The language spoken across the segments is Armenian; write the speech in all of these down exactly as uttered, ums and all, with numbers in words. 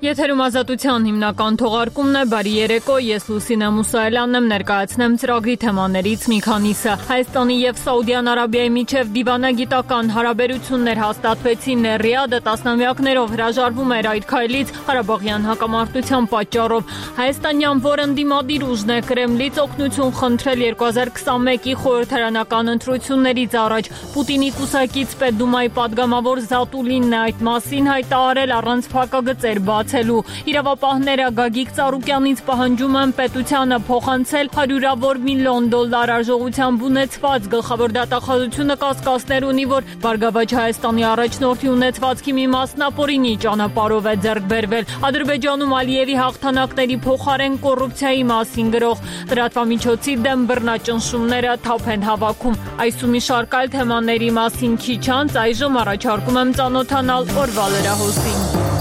Եթերում ազատության հիմնական թողարկումն է, բարի երեկո, ես Լուսինե Մուսայելյանն եմ, ներկայացնեմ ծրագրի թեմաներից մի քանիսը։ Հայաստանի եւ Սաուդյան Արաբիայի միջև դիվանագիտական հարաբերություններ հաստատվեցին, Ռիադը տասնամյակներով հրաժարվում էր այդ քայլից Ղարաբաղյան հակամարտության պատճառով։ Հայաստանյան որն դիմադիր ուժն է Կրեմլից օգնություն խնդրել երկու հազար քսանմեկի խորհրդարանական ընտրություններից առաջ։ Պուտինի կուսակից Պետդումայի падգամավոր Զատուլինն է այդ մասին հայտարարել առանց փակագծեր բացելու։ Իրավապահները Գագիկ Ծառուկյանից պահանջում են պետությանը փոխանցել հարյուրավոր միլիոն դոլար արժողությամբ ունեցված։ Գլխավոր դատախազությունը կասկածներ ունի, որ Բարգավաճ Հայաստանի առաջնորդի ունեցվածքի մի մասն ապօրինի ճանապարհով է ձեռք բերվել։ Ադրբեջանում Ալիևի հաղթանակների փոխարեն կոռուպցիայի մասին գրող լրատվամիջոցի դեմ բռնաճնշումները թափ են հավաքում։ Այս ու մի շարք այլ թեմաների մասին քիչ անց այժմ առաջարկում եմ ծանոթանալ օրվա լրահոսին։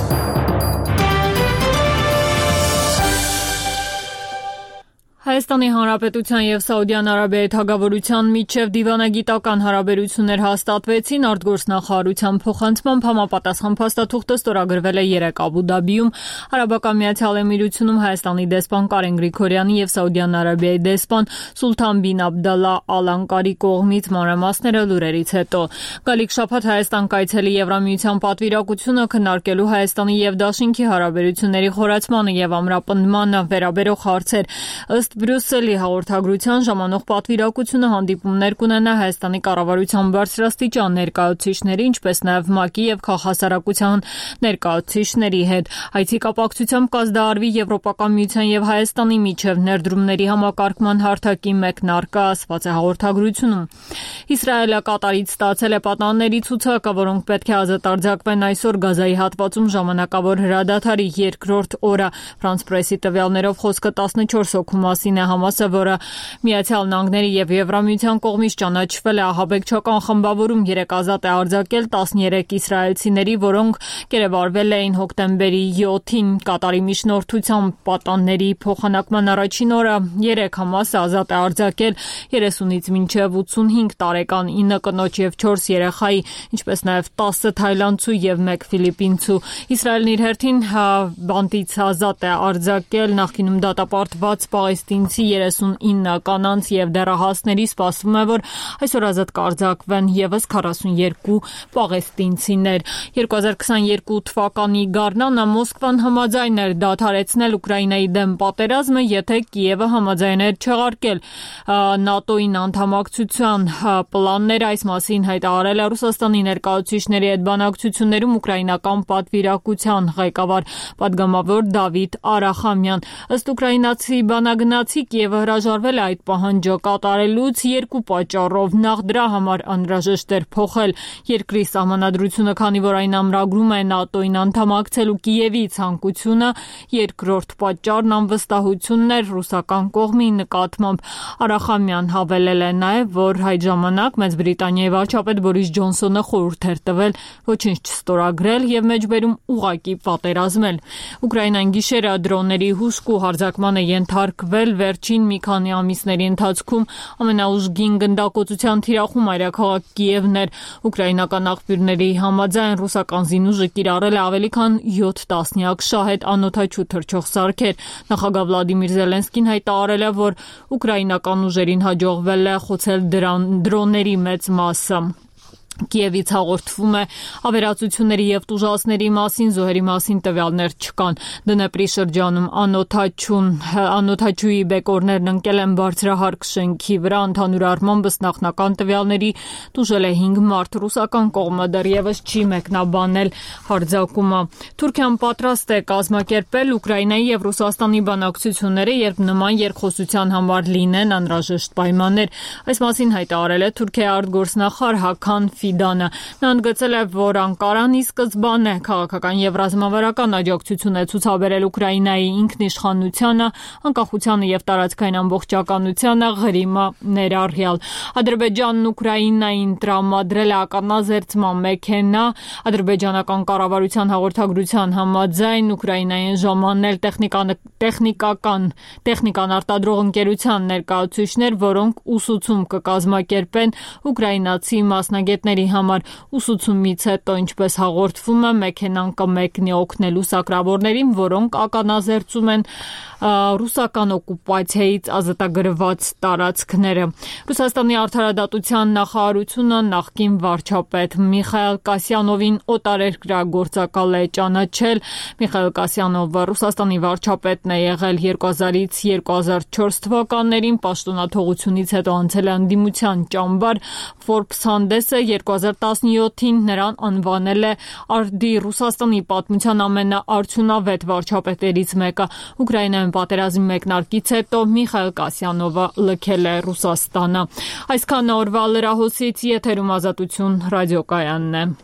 Հայաստանի Հանրապետության եւ Սաուդյան Արաբիայի թագավորության միջև դիվանագիտական հարաբերություններ հաստատվեցին արտգործնախարարության փոխանցմամբ համապատասխան փաստաթուղթը ստորագրվել է երեկ Աբու Դաբիում Արաբական Միացյալ Էմիրությունում Հայաստանի դեսպան Կարեն Գրիգորյանի եւ Սաուդյան Արաբիայի դեսպան Սուլթան բին Աբդալլա Ալ Անկարի կողմից մանրամասները լուրերից հետո։ Գալիք շաբաթ Հայաստան կայցելի Եվրամիության պատվիրակությունը քննարկելու Հայաստանի եւ Դաշինքի հարաբերությունների խորացմանը եւ ամրապնդմանը վերաբերող հարցեր ըստ Բրյուսելի հաղորդագրության ժամանող պատվիրակությունը հանդիպումներ կունենա Հայաստանի կառավարության բարձրաստիճան ներկայացուցիչների, ինչպես նաև ՄԱԿ-ի եւ քաղաքասարակության ներկայացուցիչների հետ։ Այցի կապակցությամբ կազդարվի Եվրոպական միության եւ Հայաստանի միջև ներդրումների համակարգման հարթակի մեկնարկը, ասված է հաղորդագրությունում։ Իսրայելը Կատարից ստացել է պատանների ցուցակը, որոնք պետք է ազատ արձակվեն այսօր Գազայի հատվածում ժամանակավոր հրադադարի երկրորդ օրը։ Ֆրանս պրեսի տվյալներով խոսքը տասնչորս հոգու մասին է։ Համասը, որը Միացյալ Նահանգների եւ Եվրամիության կողմից ճանաչվել է ահաբեկչական խմբավորում, երեք ազատ է արձակել տասներեք իսրայելցիների, որոնք կերեվարվել էին հոկտեմբերի յոթին Կատարի միջնորդությամբ պատանների փոխանակման առաջին օրը։ Երեք Համասը ազատ է արձակել երեսունից մինչև ութսունհինգ տարեկան ինը կնոջ եւ չորս երեխայի, ինչպես նաեւ տասը թայլանդցու եւ մեկ ֆիլիպինցու։ Իսրայելն իր հերթին բանտից ազատ է արձակել նախկինում դատապարտված պաղեստինցի երեսունինը կանանց եւ դեռահասների, սպասվում է, որ այսօր ազատ կարձակվեն եւս քառասունյոթ պաղեստինցիներ։ երկու հազար քսաներկու թվականի գարնանը Մոսկվան համաձայն էր դադարեցնել Ուկրաինայի դեմ պատերազմը, եթե Կիևը համաձայն էր չեղարկել ՆԱՏՕ-ին անդամակցության պլանները։ Այս մասին հայտարարել է Ռուսաստանի ներկայացուցիչների հետ բանակցություններում ուկրաինական պատվիրակության ղեկավար պատգամավոր Դավիթ Արախամյան։ Ըստ ուկրաինացի բանագնացի Կիևը հրաժարվել է այդ պահանջը կատարելուց երկու պատճառով։ Նախ դրա համար անհրաժեշտ էր փոխել երկրի սահմանադրությունը, քանի որ այն ամրագրում է ՆԱՏՕ-ին անդամակցելու Կիևի ցանկությունը։ Երկրորդ պատճառն անվստահությունն էր ռուսական կողմի նկատմամբ։ Արախամյան հավելել է նաև, որ այդ ժամանակ Մեծ Բրիտանիայի վարչապետ Բորիս Ջոնսոնը խորհուրդ էր տվել ոչինչ չստորագրել եւ մեջբերում ուղղակի պատերազմել։ Ուկրաինան գիշերը դրոնների հուսք ու հարձակման է ենթարկվել վերջին մի քանի ամիսների ընթացքում ամենաուժգին գնդակոծության թիրախում այրաքաղաք Կիևն էր։ Ուկրաինական աղբյուրների համաձայն ռուսական զինուժը կիրառել է ավելի քան յոթ տասնյակ շահեդ անօդաչու թռչող սարքեր։ Նախագահ Վլադիմիր Զելենսկին հայտարարել է, որ ուկրաինական ուժերին հաջողվել է խոցել դրոնների մեծ մասը։ Կիևից հաղորդվում է ավերածությունների եւ տուժածների մասին, զոհերի մասին տվյալներ չկան։ Դնեպրի շրջանում անօդաչուն անօդաչուի բեկորներն ընկել են բարձրահարկ շենքի վրա, ընդհանուր առմամբ նախնական տվյալների տուժել է հինգ մարդ։ Ռուսական կողմը դեռևս չի մեկնաբանել հարձակումը։ Թուրքիան պատրաստ է կազմակերպել Ուկրաինայի եւ Ռուսաստանի բանակցությունները, երբ նման երկխոսության համար լինեն անհրաժեշտ պայմաններ։ Այս մասին հայտարարել է Թուրքիայի արտգործնախարար Հական Ֆիդանը։ Նա ընդգծել է, որ Անկարան ի սկզբանե քաղաքական եւ ռազմավարական աջակցություն է ցուցաբերել Ուկրաինայի ինքնիշխանությանը, անկախությանը եւ տարածքային ամբողջականությանը, Ղրիմը ներառյալ։ Ադրբեջանն Ուկրաինային տրամադրել է ականազերծման մեքենա։ Ադրբեջանական կառավարության հաղորդագրության համաձայն Ուկրաինային ժամանել տեխնիկական տեխնիկան արտադրող ընկերության ներկայացուցիչներ, որոնք ուսուցում կկազմակերպեն ուկրաինացի մասնագետների գնորդների համար ուսուցումից հետո, ինչպես հաղորդվում է, մեքենան կմեկնի օգնելու սակրավորներին, որոնք ականազերծում են ռուսական օկուպացիայից ազատագրված տարածքները։ Ռուսաստանի արդարադատության նախարարությունը նախկին վարչապետ Միխայիլ Կասյանովին օտարերկրագործակալ է ճանաչել։ Միխայիլ Կասյանովը Ռուսաստանի վարչապետն է եղել երկու հազարից երկու հազար չորս թվականներին, պաշտոնաթողությունից հետո անցել է ընդդիմության ճամբար։ Forbes հանդեսը երկու հազար տասնյոթին նրան անվանել է արդի Ռուսաստանի պատմության ամենաարդյունավետ վարչապետերից մեկը։ Ուկրաինայում պատերազմի մեկնարկից հետո Միխայիլ Կասյանովը լքել է Ռուսաստանը։ Այսքան օրվա լրահոսից, եթերում Ազատություն ռադիոկայանն է։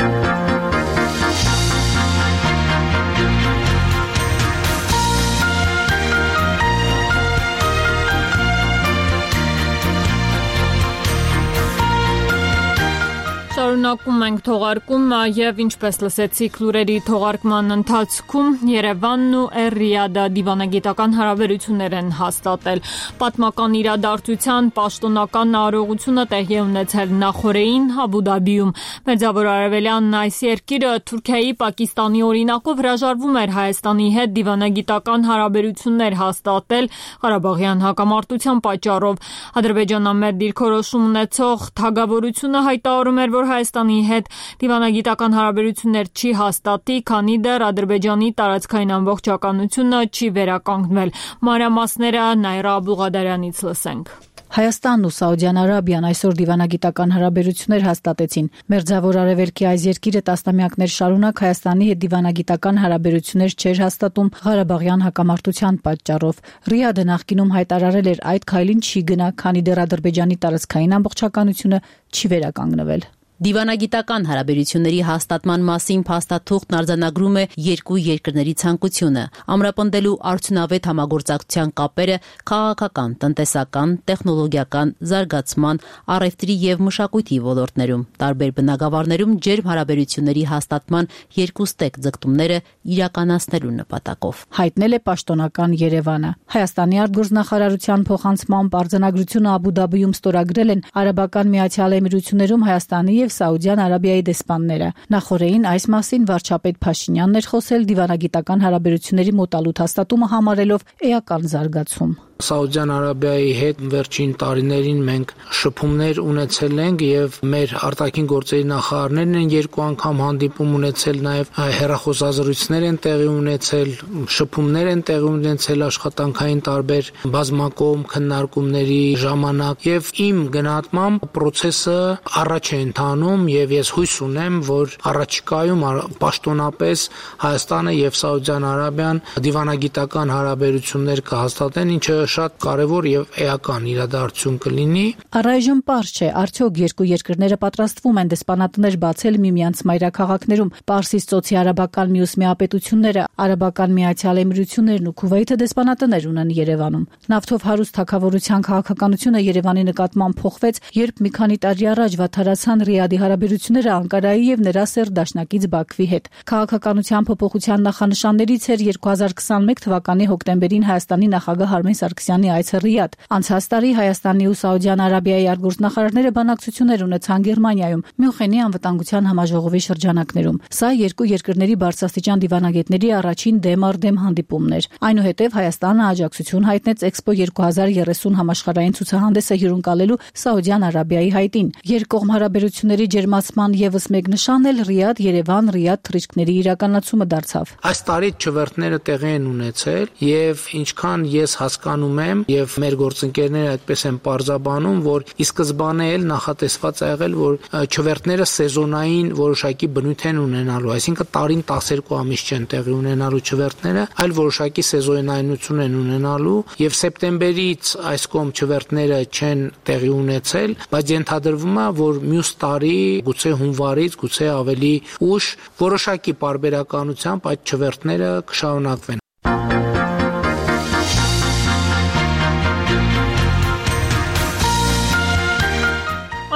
Շարունակում ենք թողարկումը եւ ինչպես լսեցիք լուրերի թողարկման ընթացքում Երևանն ու Էր-Ռիադը դիվանագիտական հարաբերություններ են հաստատել։ Պատմական իրադարձության պաշտոնական արարողությունը տեղի է ունեցել նախորդին Աբու Դաբիում։ Մերձավոր Արևելյանն այս երկիրը Թուրքիայի, Պակիստանի օրինակով հրաժարվում էր Հայաստանի հետ դիվանագիտական հարաբերություններ հաստատել Ղարաբաղյան հակամարտության պատճառով։ Ադրբեջանամետ դիրքորոշում ունեցող թագավորությունը հայտարարում էր, որ Հայաստանի հետ դիվանագիտական հարաբերություններ չի հաստատի, քանի դեռ Ադրբեջանի տարածքային ամբողջականությունը չի վերականգնվել։ Մանրամասները Նայրա Աբուղադարյանից լսենք։ Հայաստանն ու Սաուդյան Արաբիան այսօր դիվանագիտական հարաբերություններ հաստատեցին։ Մերձավոր Արևելքի այս երկիրը տասնամյակներ շարունակ Հայաստանի հետ դիվանագիտական հարաբերություններ չէր հաստատում Ղարաբաղյան հակամարտության պատճառով։ Ռիադը նախկինում հայտարարել էր այդ քայլին չի գնա, քանի դեռ Ադրբեջանի տարածքային ամբողջականությունը չի վերականգնվել։ Դիվանագիտական հարաբերությունների հաստատման մասին փաստաթուղթն արձանագրում է երկու երկրների ցանկությունը ամրապնդելու արդյունավետ համագործակցության կապերը քաղաքական, տնտեսական, տեխնոլոգիական, զարգացման, առևտրի եւ մշակույթի ոլորտներում։ Տարբեր բնագավառներում ջերմ հարաբերությունների հաստատման երկու ստեկ ձգտումները իրականացնելու նպատակով հայտնել է պաշտոնական Երևանը։ Հայաստանի արտգործնախարարության փոխանցմամբ արձանագրությունը Աբու Դաբիում ստորագրել են Արաբական Միացյալ Էմիրություններում Հայաստանի եւ Սաուդյան Արաբիայի դեսպանները։ Նախորդին այս մասին վարչապետ Փաշինյանն էր խոսել դիվանագիտական հարաբերությունների մոտալուտ հաստատումը համարելով էական զարգացում։ Սաուդյան Արաբիայի հետ վերջին տարիներին մենք շփումներ ունեցել ենք եւ մեր արտաքին գործերի նախարարներն են երկու անգամ հանդիպում ունեցել, նաեւ հեռախոսազրույցներ են տեղի ունեցել, շփումներ են տեղի ունեցել աշխատանքային տարբեր բազմակողմ քննարկումների ժամանակ եւ իմ գնահատմամբ process-ը առաջ է ընթանում եւ ես հույս ունեմ, որ առաջիկայում պաշտոնապես Հայաստանը եւ Սաուդյան Արաբիան դիվանագիտական հարաբերություններ կհաստատեն, ինչը շատ կարևոր եւ էական իրադարձություն կլինի։ Առայժմ պարզ չէ, արդյոք երկու երկրները պատրաստվում են դեսպանատներ բացել միմյանց մայրաքաղաքներում։ Պարսից ծոցի արաբական մյուս միապետությունները, Արաբական Միացյալ Էմիրություններն ու Քուվեյթը դեսպանատներ ունեն Երևանում։ Նավթով հարուստ թագավորության քաղաքականությունը Երևանի նկատմամբ փոխվեց, երբ մի քանի տարի առաջ վատթարացան Ռիադի հարաբերությունները Անկարայի եւ նրա սեր դաշնակից Բաքվի հետ։ Քաղաքականության փոփոխության նախանշաններից էր երկու հազար քսաներկու թվականի հոկտեմբերին Հայաստանի նախագահ Արմեն Սարգսյանի այցը Ռիադ։ Անցած տարի Հայաստանի ու Սաուդյան Արաբիայի արտգործնախարարները բանակցություններ ունեցան Գերմանիայում Մյունխենի անվտանգության համաժողովի շրջանակներում։ Սա երկու երկրների բարձրաստիճան դիվանագետների առաջին դեմ առ դեմ հանդիպումն էր։ Այնուհետև Հայաստանը աջակցություն հայտնեց Էքսպո երկու հազար երեսուն համաշխարհային ցուցահանդեսը հյուրընկալելու Սաուդյան Արաբիայի հայտին։ Երկկողմ հարաբերությունների ջերմացման եւս մեկ նշան էլ Ռիադ-Երևան-Ռիադ թռիչքների իրականացումը դարձավ։ Այս տարի չվերթները տեղի են ունեցել եւ ինչքան ես հասկանում եմ եւ մեր գործընկերները այդպես են պարզաբանում, որ ի սկզբանե էլ նախատեսված է եղել, որ չվերթները սեզոնային որոշակի բնույթ են ունենալու, այսինքն տարին տասներկու ամիս չեն տեղի ունենալու չվերթները, այլ որոշակի սեզոնայնություն են ունենալու եւ սեպտեմբերից այս կողմ չվերթները չեն տեղի ունեցել, բայց ենթադրվում է, որ մյուս տարի գուցե հունվարից, գուցե ավելի ուշ որոշակի պարբերականությամբ այդ չվերթները կշարունակվեն։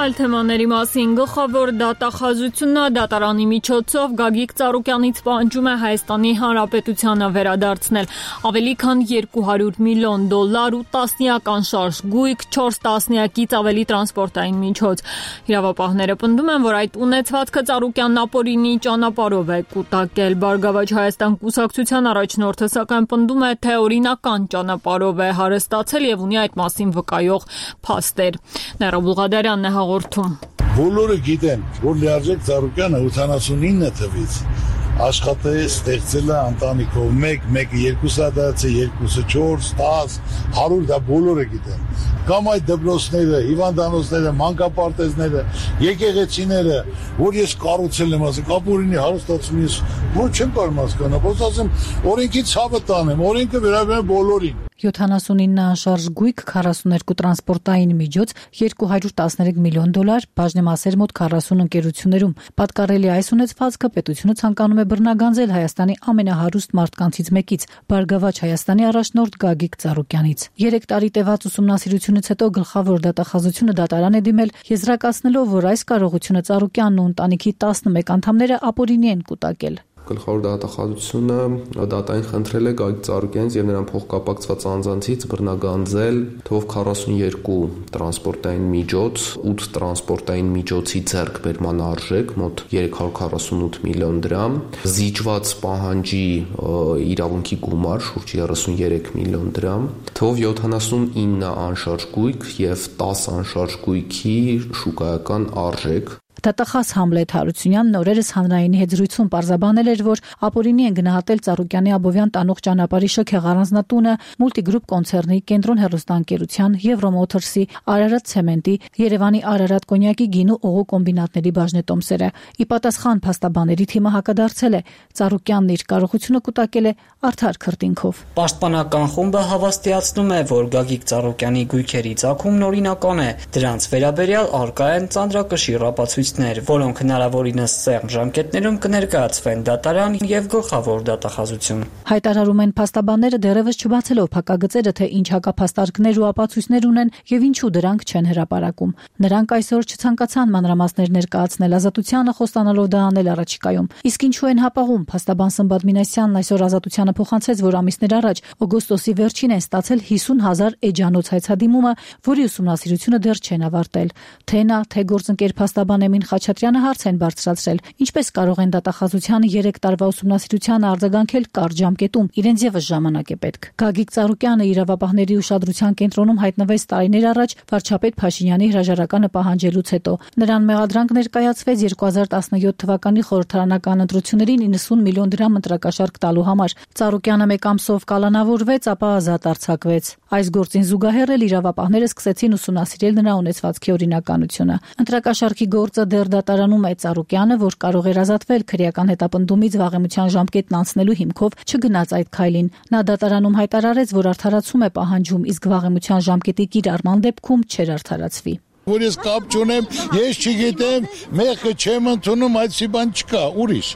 Այլ թեմաների մասին գլխավոր դատախազությունը դատարանի միջոցով Գագիկ Ծառուկյանից պահանջում է Հայաստանի Հանրապետությանը վերադարձնել ավելի քան երկու հարյուր միլիոն դոլար ու տասնյակ անշարժ գույք, չորս տասնյակից ավելի տրանսպորտային միջոց։ Իրավապահները պնդում են, որ այդ ունեցվածքը Ծառուկյանն ապօրինի ճանապարհով է կուտակել։ Բարգավաճ Հայաստան կուսակցության առաջնորդը սակայն պնդում է, թե օրինական ճանապարհով է հարստացել եւ ունի այդ մասին վկայող փաստեր։ Ներա Բուլղադարյանն է հաղորդում։ Բոլորը գիտեն, որ Լիարժեք Ծառուկյանը ութանասունինը թվից աշխատել է, ստեղծել է ընտանիքով մեկ, մեկը երկուսը դարձել, երկուսը չորս, տաս, հարյուր, դա բոլորը գիտեն։ Կամ այդ դպրոցները, հիվանդանոցները, մանկապարտեզները, եկեղեցիները, որ ես կառուցել եմ, ասենք, ապօրինի հարստացումից, որ չեմ կարող հասկանալ, ոնց ասեմ, օրենքի ցավը տանեմ, օրենքը վերաբերում է բոլորին։ յոթանասունինը անշարժ գույք, քառասուներկու տրանսպորտային միջոց, երկու հարյուր տասներեք միլիոն դոլար, բաժնեմասեր մոտ քառասուն ընկերություններում։ Պատկառելի այս ունեցվածքը պետությունը ցանկանում է բռնագանձել Հայաստանի ամենահարուստ մարդկանցից մեկից, Բարգավաճ Հայաստանի առաջնորդ Գագիկ Ծառուկյանից։ Երեք տարի տևած ուսումնասիրությունից հետո գլխավոր դատախազությունը դատարան է դիմել, եզրակացնելով, որ այս կարողությունը Ծառուկյանն ու ընտանիքի տասնմեկ անդամները ապօրինի են կուտակել։ Գլխավոր դատախազությունը դատային խնդրել է Գագիկ Ծառուկյանից եւ նրան փոխկապակցված անձանցից բռնագանձել թվով քառասունյոթ տրանսպորտային միջոց, ութ տրանսպորտային միջոցի ձեռքբերման արժեք մոտ երեք հարյուր քառասունութ միլիոն դրամ, զիջված պահանջի իրավունքի գումար շուրջ երեսունյերեք միլիոն դրամ, թվով յոթանասունինը անշարժ գույք եւ տասը անշարժ գույքի շուկայական արժեք։ Դատախազ Համլետ Հարությունյանն օրերս հանրայինի հետ զրույցում պարզաբանել էր, որ ապօրինի են գնահատել Ծառուկյանի Աբովյան տանող ճանապարհի շքեղ առանձնատունը, Multigroup կոնցեռնի, Կենտրոն հեռուստաընկերության, Եվրոմոթորսի, Արարատ ցեմենտի, Երևանի Արարատ կոնյակի գինու օղու կոմբինատների բաժնետոմսերը։ Ի պատասխան փաստաբաների թիմը հակադարձել է, Ծառուկյանն իր կարողությունը կուտակել է արդար քրտինքով։ Պաշտպանական խումբը հավաստիացնում է, որ Գագիկ Ծառուկյանի գույքերի ծագումն օրինական է, դրանց վերաբերյալ առկա են ծանրակշիռ ապացույցներ, որոնք հնարավորինս սեղմ ժամկետներում կներկայացվեն դատարան եւ գլխավոր դատախազություն։ Հայտարարում են փաստաբանները դեռևս չբացելով փակագծերը, թե ինչ հակափաստարկներ ու ապացույցներ ունեն եւ ինչու դրանք չեն հրապարակում։ Նրանք այսօր չցանկացան մանրամասներ ներկայացնել ազատությանը, խոստանալով դա անել առաջիկայում։ Իսկ ինչու են հապաղում, փաստաբան Սմբատ Մինասյանն այսօր ազատությանը փոխանցեց, որ ամիսներ առաջ օգոստոսի վերջին են ստացել հիսուն հազար էջանոց հայցադիմումը, որի ուսումնասիրությունը դեռ չեն ավարտել։ Թե նա, թե գործընկեր փաստաբան Էմին Խաչատրյանը հարց են բարձրացրել, ինչպես կարող են դատախազությանը երեք տարվա ուսումնասիրությանը արձագանքել կարճ ժամկետում, իրենց եւս ժամանակ է պետք։ Գագիկ Ծառուկյանը իրավապահների ուշադրության կենտրոնում հայտնվեց տարիներ առաջ վարչապետ Փաշինյանի հրաժարականը պահանջելուց հետո։ Նրան մեղադրանք ներկայացվեց երկու հազար տասնյոթ թվականի խորհրդարանական ընտրություններին իննսուն միլիոն դրամ ընտրակաշարք տալու համար։ Ծառուկյանը մեկ ամսով կալանավորվեց, ապա ազատ արձակվեց։ Այս գործին զուգահեռ էլ իրավապահները սկսեցին ուսումնասիրել նրա ունեցվածքի օրինականությունը։ Ընտրակաշարքի գործը դեռ դատարանում է Ծառուկյանը, որ կարող էր ազատվել քրեական հետապնդումից վաղեմության ժամկետն անցնելու հիմքով, չգնաց այդ քայլին։ Նա դատարանում հայտարարեց, որ արդարացում է պահանջում, իսկ վաղեմության ժամկետի կիրառման դեպքում չէր արդարացվի։ Որ ես կապ չունեմ, ես չգիտեմ, մեղքը չեմ ընդունում, այդպիսի բան չկա, ուրիշ։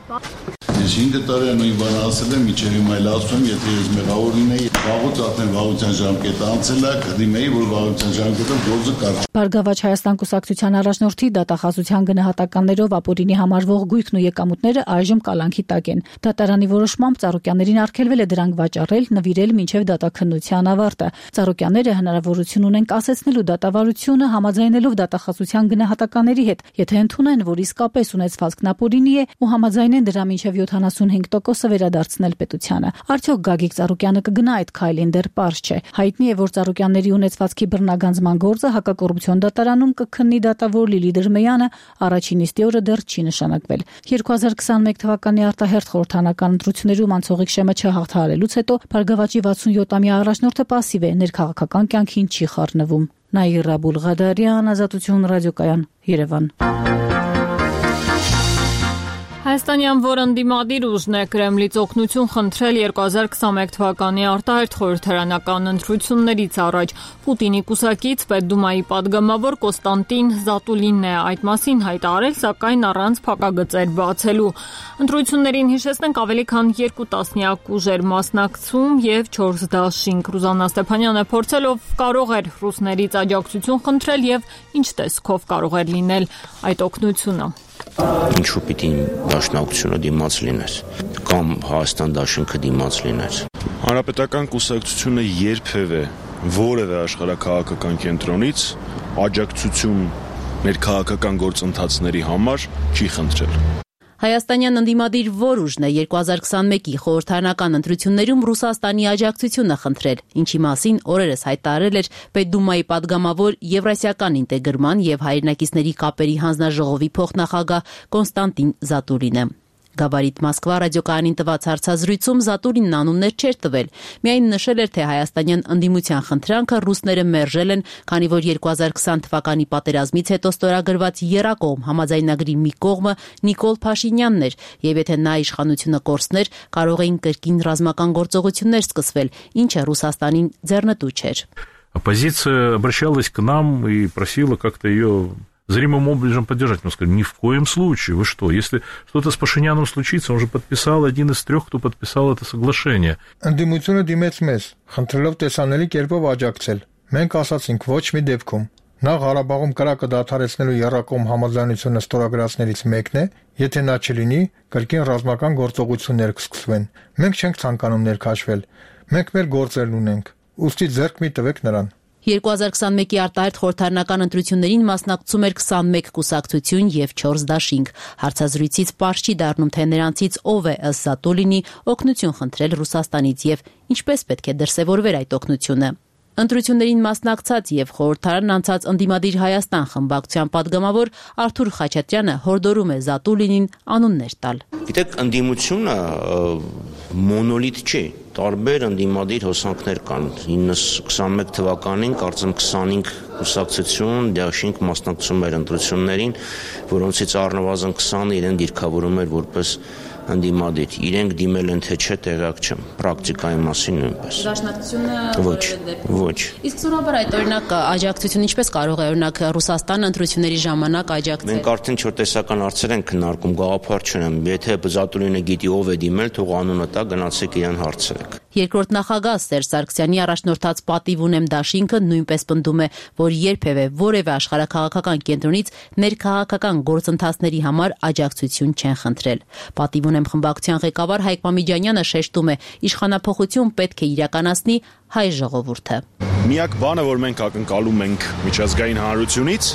Ես հինգ տարի նույն բանը ասել եմ, միջև հիմա էլ ասում, եթե ես մեղավոր լինեի, վաղուց արդեն վաղության ժամկետը անցել է, կդիմեի, որ վաղության ժամկետը գործը կարճ։ Բարգավաճ Հայաստան կուսակցության առաջնորդի դատախազության գնահատականներով ապօրինի համարվող գույքն ու եկամուտները այժմ կալանքի տակ են։ Դատարանի որոշմամբ Ծառուկյաններին արգելվել է դրանք վաճառել, նվիրել մինչև դատաքննության ավարտը։ Ծառուկյանները հնարավորություն ունեն կասեցնելու դատավարությունը համաձայնելով դատախազության գնահատականների հետ, եթե ընդունեն, որ իսկապես ունեցվածքն ապօրինի է ու համաձայնեն դրա մինչև յոթանասունհինգ տոկոսը վերադարձնել պետությանը։ Արդյոք Գագիկ Ծառուկյանը կգնա այդ քայլին, դեռ պարզ չէ։ Հայտնի է, որ Ծառուկյանների ունեցվածքի բռնագանձման գործը հակակոռուպցիոն դատարանում կքննի դատավոր Լիլի Դրմեյանը, առաջին նիստի օրը դեռ չի նշանակվել։ երկու հազար քսանմեկ թվականի արտահերթ խորհրդարանական ընտրություններում անցողիկ շեմը չհաղթահարելուց հետո Բարգավաճի վաթսունյոթամյա առաջնորդը պասիվ է, ներքաղաքական կյանքին չի խառնվում։ Նայիրա Բուլղադարյան, Ազատություն ռադիոկայան, Երևան։ Հայաստանյան որընդդիմադիր ուժն է Կրեմլից օգնություն խնդրել երկու հազար քսաներեք թվականի արտահերթ խորհրդարանական ընտրություններից առաջ։ Պուտինի կուսակից Պետդումայի падգամավոր Կոստանտին Զատուլինն է այդ մասին հայտարարել, սակայն առանց փակագծեր բացելու։ Ընտրություններին հիշեցնենք ավելի քան երկու տասնյակ ուժ էր մասնակցում եւ չորս դաշինք։ Ռուզաննա Ստեփանյանը փորձելով կարող էր ռուսներից աջակցություն խնդրել եւ ինչ տեսքով կարող էր լինել այդ օգնությունը։ Ինչու պիտի դաշնակցությունը դիմաց լիներ կամ Հայաստան դաշինքը դիմաց լիներ։ Հանրապետական կուսակցությունը երբևէ որևէ աշխարհաքաղաքական կենտրոնից աջակցություն մեր քաղաքական գործընթացների համար չի խնդրել։ Հայաստանյան ընդդիմադիր որ ուժն է երկու հազար քսաներեքի խորհրդարանական ընտրություններում Ռուսաստանի աջակցությունը խնդրել, ինչի մասին օրերս հայտարարել էր Պետդումայի падգամավոր Եվրասիական ինտեգրման եւ հայրենակիցների կապերի հանձնաժողովի փոխնախագահ Կոնստանտին Զատուլինը։ Գաբարիտ Մոսկվա ռադիոկայանին տված հարցազրույցում Զատուլինն անուններ չէր տվել, միայն նշել էր, թե հայաստանյան ընդդիմության խնդրանքը ռուսները մերժել են, քանի որ երկու հազար քսան թվականի պատերազմից հետո ստորագրված եռակողմ համաձայնագրի մի կողմը Նիկոլ Փաշինյանն էր, եւ եթե նա իշխանությունը կորցներ, կարող էին կրկին ռազմական գործողություններ սկսվել, ինչը Ռուսաստանին ձեռնտու չէր։ Оппозиция обращалась к нам и просила как-то ее зримым образом поддержать. Мы сказали, ни в коем случае, вы что, если что-то с Пашиняном случится, он же подписал один из трех, кто подписал это соглашение. Ընդդիմությունը դիմեց մեզ, խնդրելով տեսանելի կերպով աջակցել։ Մենք ասացինք ոչ մի դեպքում։ Նա Ղարաբաղում կրակը դադարեցնելու եռակողմ համաձայնությունը ստորագրածներից մեկն է, եթե նա չլինի, կրկին ռազմական գործողություններ կսկսվեն։ Մենք չենք ցանկանում ներքաշվել։ Մենք մեր գործերն ունենք։ Ուստի ձեռք մի տվեք նրան։ երկու հազար քսաներեքի արտահերթ խորհրդարանական ընտրություններին մասնակցում էր քսաներեք կուսակցություն եւ չորս դաշինք։ Հարցազրույցից պարզ չի դառնում, թե նրանցից ով է ըստ Զատուլինի օգնություն խնդրել Ռուսաստանից եւ ինչպես պետք է դրսեւորվեր այդ օգնությունը։ Ընտրություններին մասնակցած եւ խորհրդարան անցած ընդդիմադիր Հայաստան խմբակցության падգամավոր Արթուր Խաչատրյանը հորդորում է Զատուլինին անուններ տալ։ Գիտեք, ընդդիմությունը մոնոլիթ չէ, տարբեր ընդդիմադիր հոսանքներ կան։ քսաներեք թվականին կարծեմ քսանհինգ կուսակցություն դաշինք մասնակցում էր ընտրություններին, որոնցից առնվազն քսանը իրեն դիրքավորում էր որպես ընդդիմադիր։ Իրենք դիմել են թե չէ, տեղյակ չեմ, պրակտիկայի մասին նույնպես։ Դաշնակցությունը ոչ, ոչ։ Իսկ սովորաբար այդ օրինակ աջակցություն ինչպես կարող է օրինակ Ռուսաստանը ընտրությունների ժամանակ աջակցել։ Մենք արդեն չոր տեսական հարցեր ենք քննարկում, գաղափար չունեմ։ Եթե Զատուլինը գիտի ով է դիմել, թող անունը տա, գնացեք իրեն հարցրեք։ Երկրորդ նախագահ Սերժ Սարգսյանի առաջնորդած պատիվ ունեմ դաշինքը նույնպես պնդում է, որ երբևէ որևէ աշխարհաքաղաքական կենտրոնից ներքաղաքական գործընթացների համար աջակցություն չեն խնդրել։ Պատիվ ունեմ խմբակցության ղեկավար Հայկ Մամիջանյանը շեշտում է, իշխանափոխություն պետք է իրականացնի հայ ժողովուրդը։ Միակ բանը, որ մենք ակնկալում ենք միջազգային հանրությունից,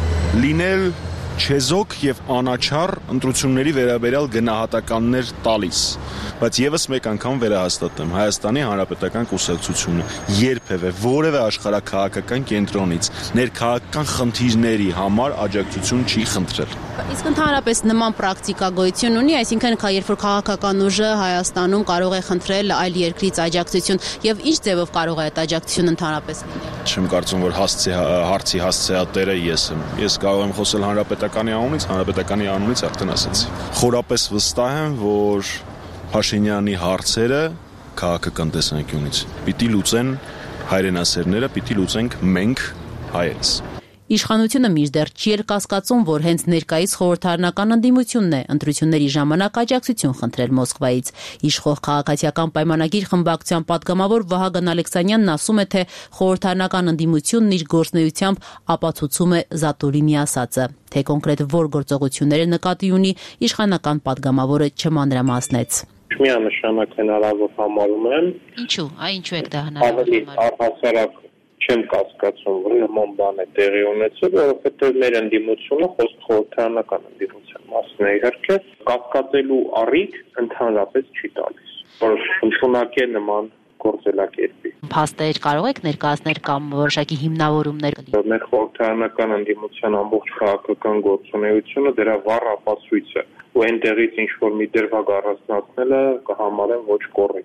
լինել չեզոք եւ անաչառ ընտրությունների վերաբերյալ գնահատականներ տալիս, բայց եւս մեկ անգամ վերահաստատեմ, Հայաստանի Հանրապետական կուսակցությունը երբևէ որևէ աշխարհաքաղաքական կենտրոնից ներքաղաքական խնդիրների համար աջակցություն չի խնդրել։ Իսկ ընդհանրապես նման պրակտիկա գոյություն ունի, այսինքն երբ որ քաղաքական ուժը Հայաստանում կարող է խնդրել այլ երկրից աջակցություն եւ ինչ ձևով կարող է այդ աջակցությունը ընդհանրապես լինել։ Չեմ կարծում, որ հասցի հարցի հասցեատերը ես եմ։ Ես կարող եմ խոսել հանրապետականի անունից, հանրապետականի անունից արդեն ասացի։ Խորապես վստահ եմ, որ Փաշինյանի հարցերը քաղաքական տեսանկյունից պիտի լուծեն հայրենասերները, պիտի լուծենք մենք հայերս։ Իշխանությունը մինչդեռ չի էլ կասկածում, որ հենց ներկայիս խորհրդարանական ընդդիմությունն է ընտրությունների ժամանակ աջակցություն խնդրել Մոսկվայից։ Իշխող քաղաքացիական պայմանագիր խմբակցության падգամավոր Վահագն Ալեքսանյանն ասում է, թե խորհրդարանական ընդդիմությունն իր գործնեությամբ ապացուցում է Զատուլինի ասածը, թե կոնկրետ որ գործողությունները նկատի ունի, իշխանական падգամավորը չմանրամասնեց։ Միանշանակ հնարավոր համարում եմ։ Ինչու՞, այ ինչու եք դա հնարավոր համարում։ Առհասարակ չեմ կասկածում, որ նման բան է տեղի ունեցել, որովհետև մեր ընդդիմությունը խոսք խորհրդարանական ընդդիմության մասն է, իհարկե, կասկածելու առիթ ընդհանրապես չի տալիս, որ ընդունակե նման գործելակերպի։ Փաստեր կարող եք ներկայացնել կամ որոշակի հիմնավորումներ։ Մեր խորհրդարանական ընդդիմության ամբողջ քաղաքական գործունեությունը դրա վառ ապացույց է, ու այնտեղից ինչ որ մի դրվագ առանձնացնելը կհամարեմ ոչ կոռեկտ։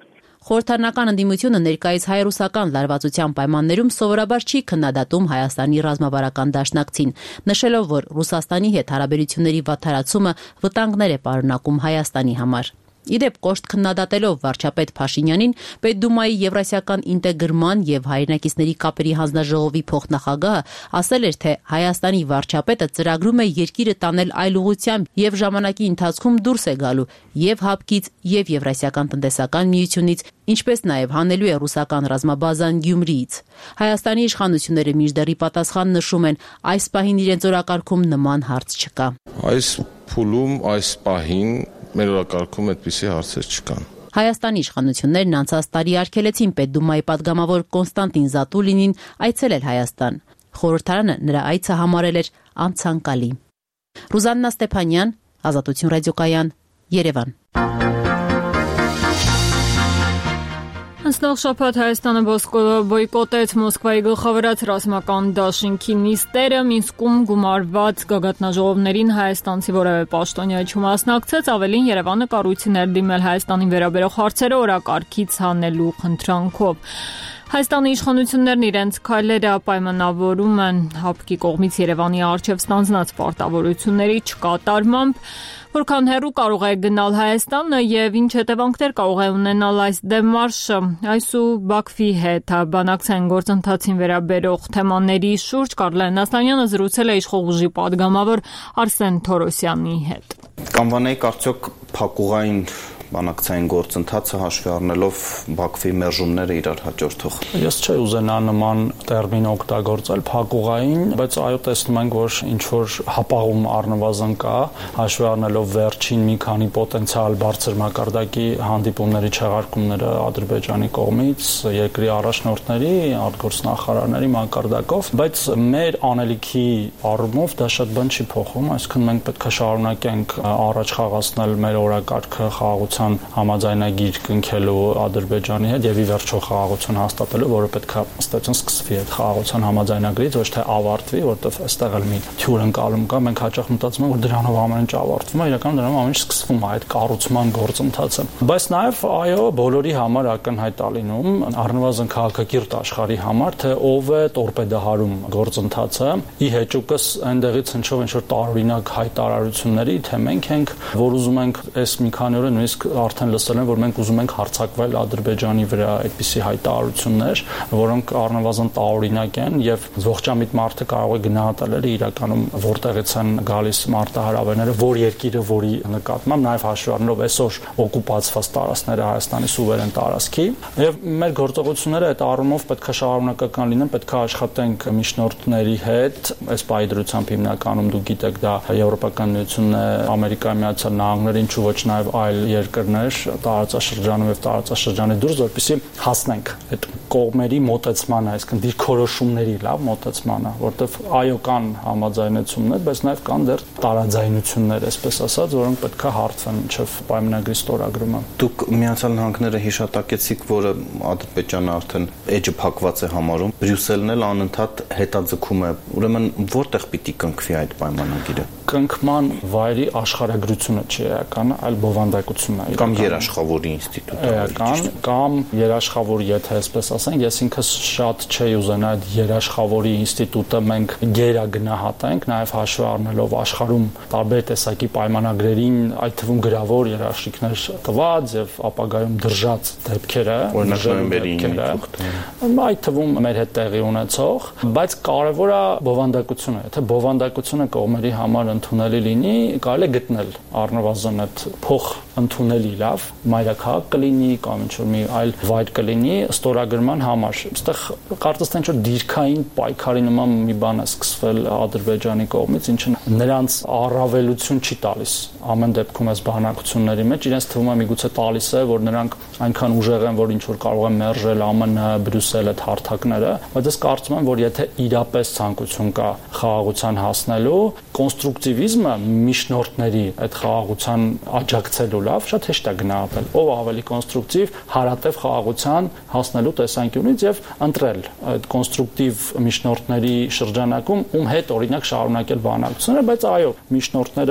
Խորհրդարանական ընդդիմությունը ներկայիս հայ-ռուսական լարվածության պայմաններում սովորաբար չի քննադատում Հայաստանի ռազմավարական դաշնակցին, նշելով, որ Ռուսաստանի հետ հարաբերությունների վատթարացումը վտանգներ է պարունակում Հայաստանի համար։ Իդեպ կոշտ քննադատելով վարչապետ Փաշինյանին, Պետդումայի Եվրասիական ինտեգրման եւ հայրենակիցների կապերի հանձնաժողովի փոխնախագահը ասել էր, թե Հայաստանի վարչապետը ծրագրում է երկիրը տանել այլ ուղղությամբ եւ ժամանակի ընթացքում դուրս է գալու եւ ՀԱՊԿ-ից եւ Եվրասիական տնտեսական միությունից, ինչպես նաեւ հանելու է ռուսական ռազմաբազան Գյումրիից։ Հայաստանի իշխանությունները մինչդեռ պատասխան նշում են, այս պահին իրենց օրակարգում նման հարց չկա։ Այս փուլում, այս պահին մեր օրակարգում այդպիսի հարցեր չկան։ Հայաստանի իշխանություններն անցած տարի արգելեցին Պետդումայի պատգամավոր Կոնստանտին Զատուլինին այցելել Հայաստան։ Խորհրդարանը նրա այցը համարել էր անցանկալի։ Ռուզաննա Ստեփանյան, Ազատություն ռադիոկայան, Երևան։ Անցնող շաբաթ Հայաստանը բոյկոտեց Մոսկվայի գլխավորած ռազմական դաշինքի նիստերը, Մինսկում գումարված գագաթնաժողովներին հայաստանցի որևէ պաշտոնյա չմասնակցեց, ավելին Երևանը կառույցին էր դիմել Հայաստանին վերաբերող հարցերը օրակարգից հանելու խնդրանքով։ Հայաստանի իշխանություններն իրենց քայլերը պայմանավորում են ՀԱՊԿ-ի կողմից Երևանի առջև ստանձնած պարտավորությունների չկատարմամբ, որքան հեռու կարող է գնալ Հայաստանը եւ ինչ հետևանքներ կարող է ունենալ այս դեմարշը։ Այս ու Բաքվի հետ բանակցային գործընթացին վերաբերող թեմաների շուրջ Կարլեն Նասանյանը զրուցել է իշխող ուժի падգամավոր Արսեն Թորոսյանի հետ։ Կանվանեիք արդյոք փակուղային բանակցային գործընթացը հաշվի առնելով Բաքվի մերժումները իրար հաջորդող։ Ես չէի ուզենա նման տերմին օգտագործել փակուղային, բայց այո տեսնում ենք, որ ինչ որ հապաղում առնվազն կա, հաշվի առնելով վերջին մի քանի պոտենցիալ բարձր մակարդակի հանդիպումների չեղարկումները Ադրբեջանի կողմից, երկրի առաջնորդների, արտգործնախարարների մակարդակով, բայց մեր անելիքի առումով դա շատ բան չի փոխում, այսինքն մենք պետք է շարունակենք առաջ խաղացնել մեր օրակարգը խաղաղության համաձայնագիր կնքելու Ադրբեջանի հետ եւ ի վերջո խաղաղություն հաստատելու, որը պետք է ըստեյության սկսվի այդ խաղաղության համաձայնագրից, ոչ թե ավարտվի, որտեղ այստեղ էլ մի թյուր ընկալում կա, մենք հաճախ մտածում ենք, որ դրանով ամեն ինչ ավարտվում է, իրականում դրանով ամեն ինչ սկսվում է այդ կառուցման գործընթացը։ Բայց նաեւ այո, բոլորի համար ակնհայտ է լինում, առնվազն քաղաքակիրթ աշխարհի համար, թե ով է տորպեդահարում գործընթացը, ի հեճուկս այնտեղից հնչող ինչ որ տարօրինակ հայտարարությունների, թե մենք ենք, որ ուզում ենք այս մի քանի օր նույնիսկ արդեն լսել են, որ մենք ուզում ենք հարձակվել Ադրբեջանի վրա, այդպիսի հայտարարություններ, որոնք առնվազն տարօրինակ են եւ ողջամիտ մարդը կարող է գնահատել իրականում որտեղից են գալիս մարտահրավերները, որ երկիրը որի նկատմամբ, նաեւ հաշվի առնելով այսօր օկուպացված տարածքները Հայաստանի սուվերեն տարածքի եւ մեր գործողությունները այդ առումով պետք է շարունակական լինեն, պետք է աշխատենք միջնորդների հետ, այս պայդրությամբ հիմնականում դուք գիտեք դա Եվրոպական միությունն է, Ամերիկայի Միացյալ Նահանգները, ինչու ոչ նաեւ այլ երկրներ տարածաշրջանում եւ տարածաշրջանի դուրս, որպեսզի հասնենք այդ կողմերի մոտեցմանը, այսինքն դիրքորոշումների լավ մոտեցմանը, որտեվ այո կան համաձայնություններ, բայց նաեւ կան դեռ տարաձայնություններ, այսպես ասած, որոնք պետք է հարթվեն մինչեւ պայմանագրի ստորագրումը։ Դուք Միացյալ Նահանգները հիշատակեցիք, որը Ադրբեջանը արդեն էջը փակված է համարում, Բրյուսելն էլ անընդհատ հետաձգում է, ուրեմն որտեղ պիտի կնքվի այդ պայմանագիրը։ Կնքման վայրի աշխարհագրությունը չի էականը, այլ բովանդակությունն է։ Կամ երաշխավորի ինստիտուտը։ Էական, կամ երաշխավորի, եթե այսպես ասենք, ես ինքս շատ չէի ուզենա այդ երաշխավորի ինստիտուտը մենք գերագնահատենք, նաև հաշվի առնելով աշխարհում տարբեր տեսակի պայմանագրերին, այդ թվում գրավոր երաշխիքներ տված եւ ապագայում դրժած դեպքերը, օրինակ նոյեմբերի ինը, այդ թվում մեր հետ տեղի ունեցող, բայց կարևորը բովանդակությունը, եթե բովանդակությունը կողմերի համար ընդունելի լինի, կարելի է գտնել առնվազն այդ փոխ ընդունելի լավ մայրաքաղաք կլինի կամ ինչ-որ մի այլ վայր կլինի ստորագրման համար։ Այստեղ կարծես թե ինչ-որ դիրքային պայքարի նման մի բան է սկսվել Ադրբեջանի կողմից, ինչը նրանց առավելություն չի տալիս ամեն դեպքում այս բանակցությունների մեջ, իրենց թվում է միգուցե տալիս է, որ նրանք այնքան ուժեղ են, որ ինչ-որ կարող են մերժել ԱՄՆ, Բրյուսել այդ հարթակները, բայց ես կարծում եմ, որ եթե իրապես ցանկություն կա խաղաղության հասնելու, կոնստրուկտիվիզմը միջնորդների այդ խաղաղության աջակցելու լավ, շատ հեշտ է գնահատել, ով ավելի կոնստրուկտիվ հարատև խաղաղության հասնելու տեսանկյունից եւ ընտրել այդ կոնստրուկտիվ միջնորդների շրջանակում, ում հետ օրինակ շարունակել բանակցությունները, բայց այո, միջնորդները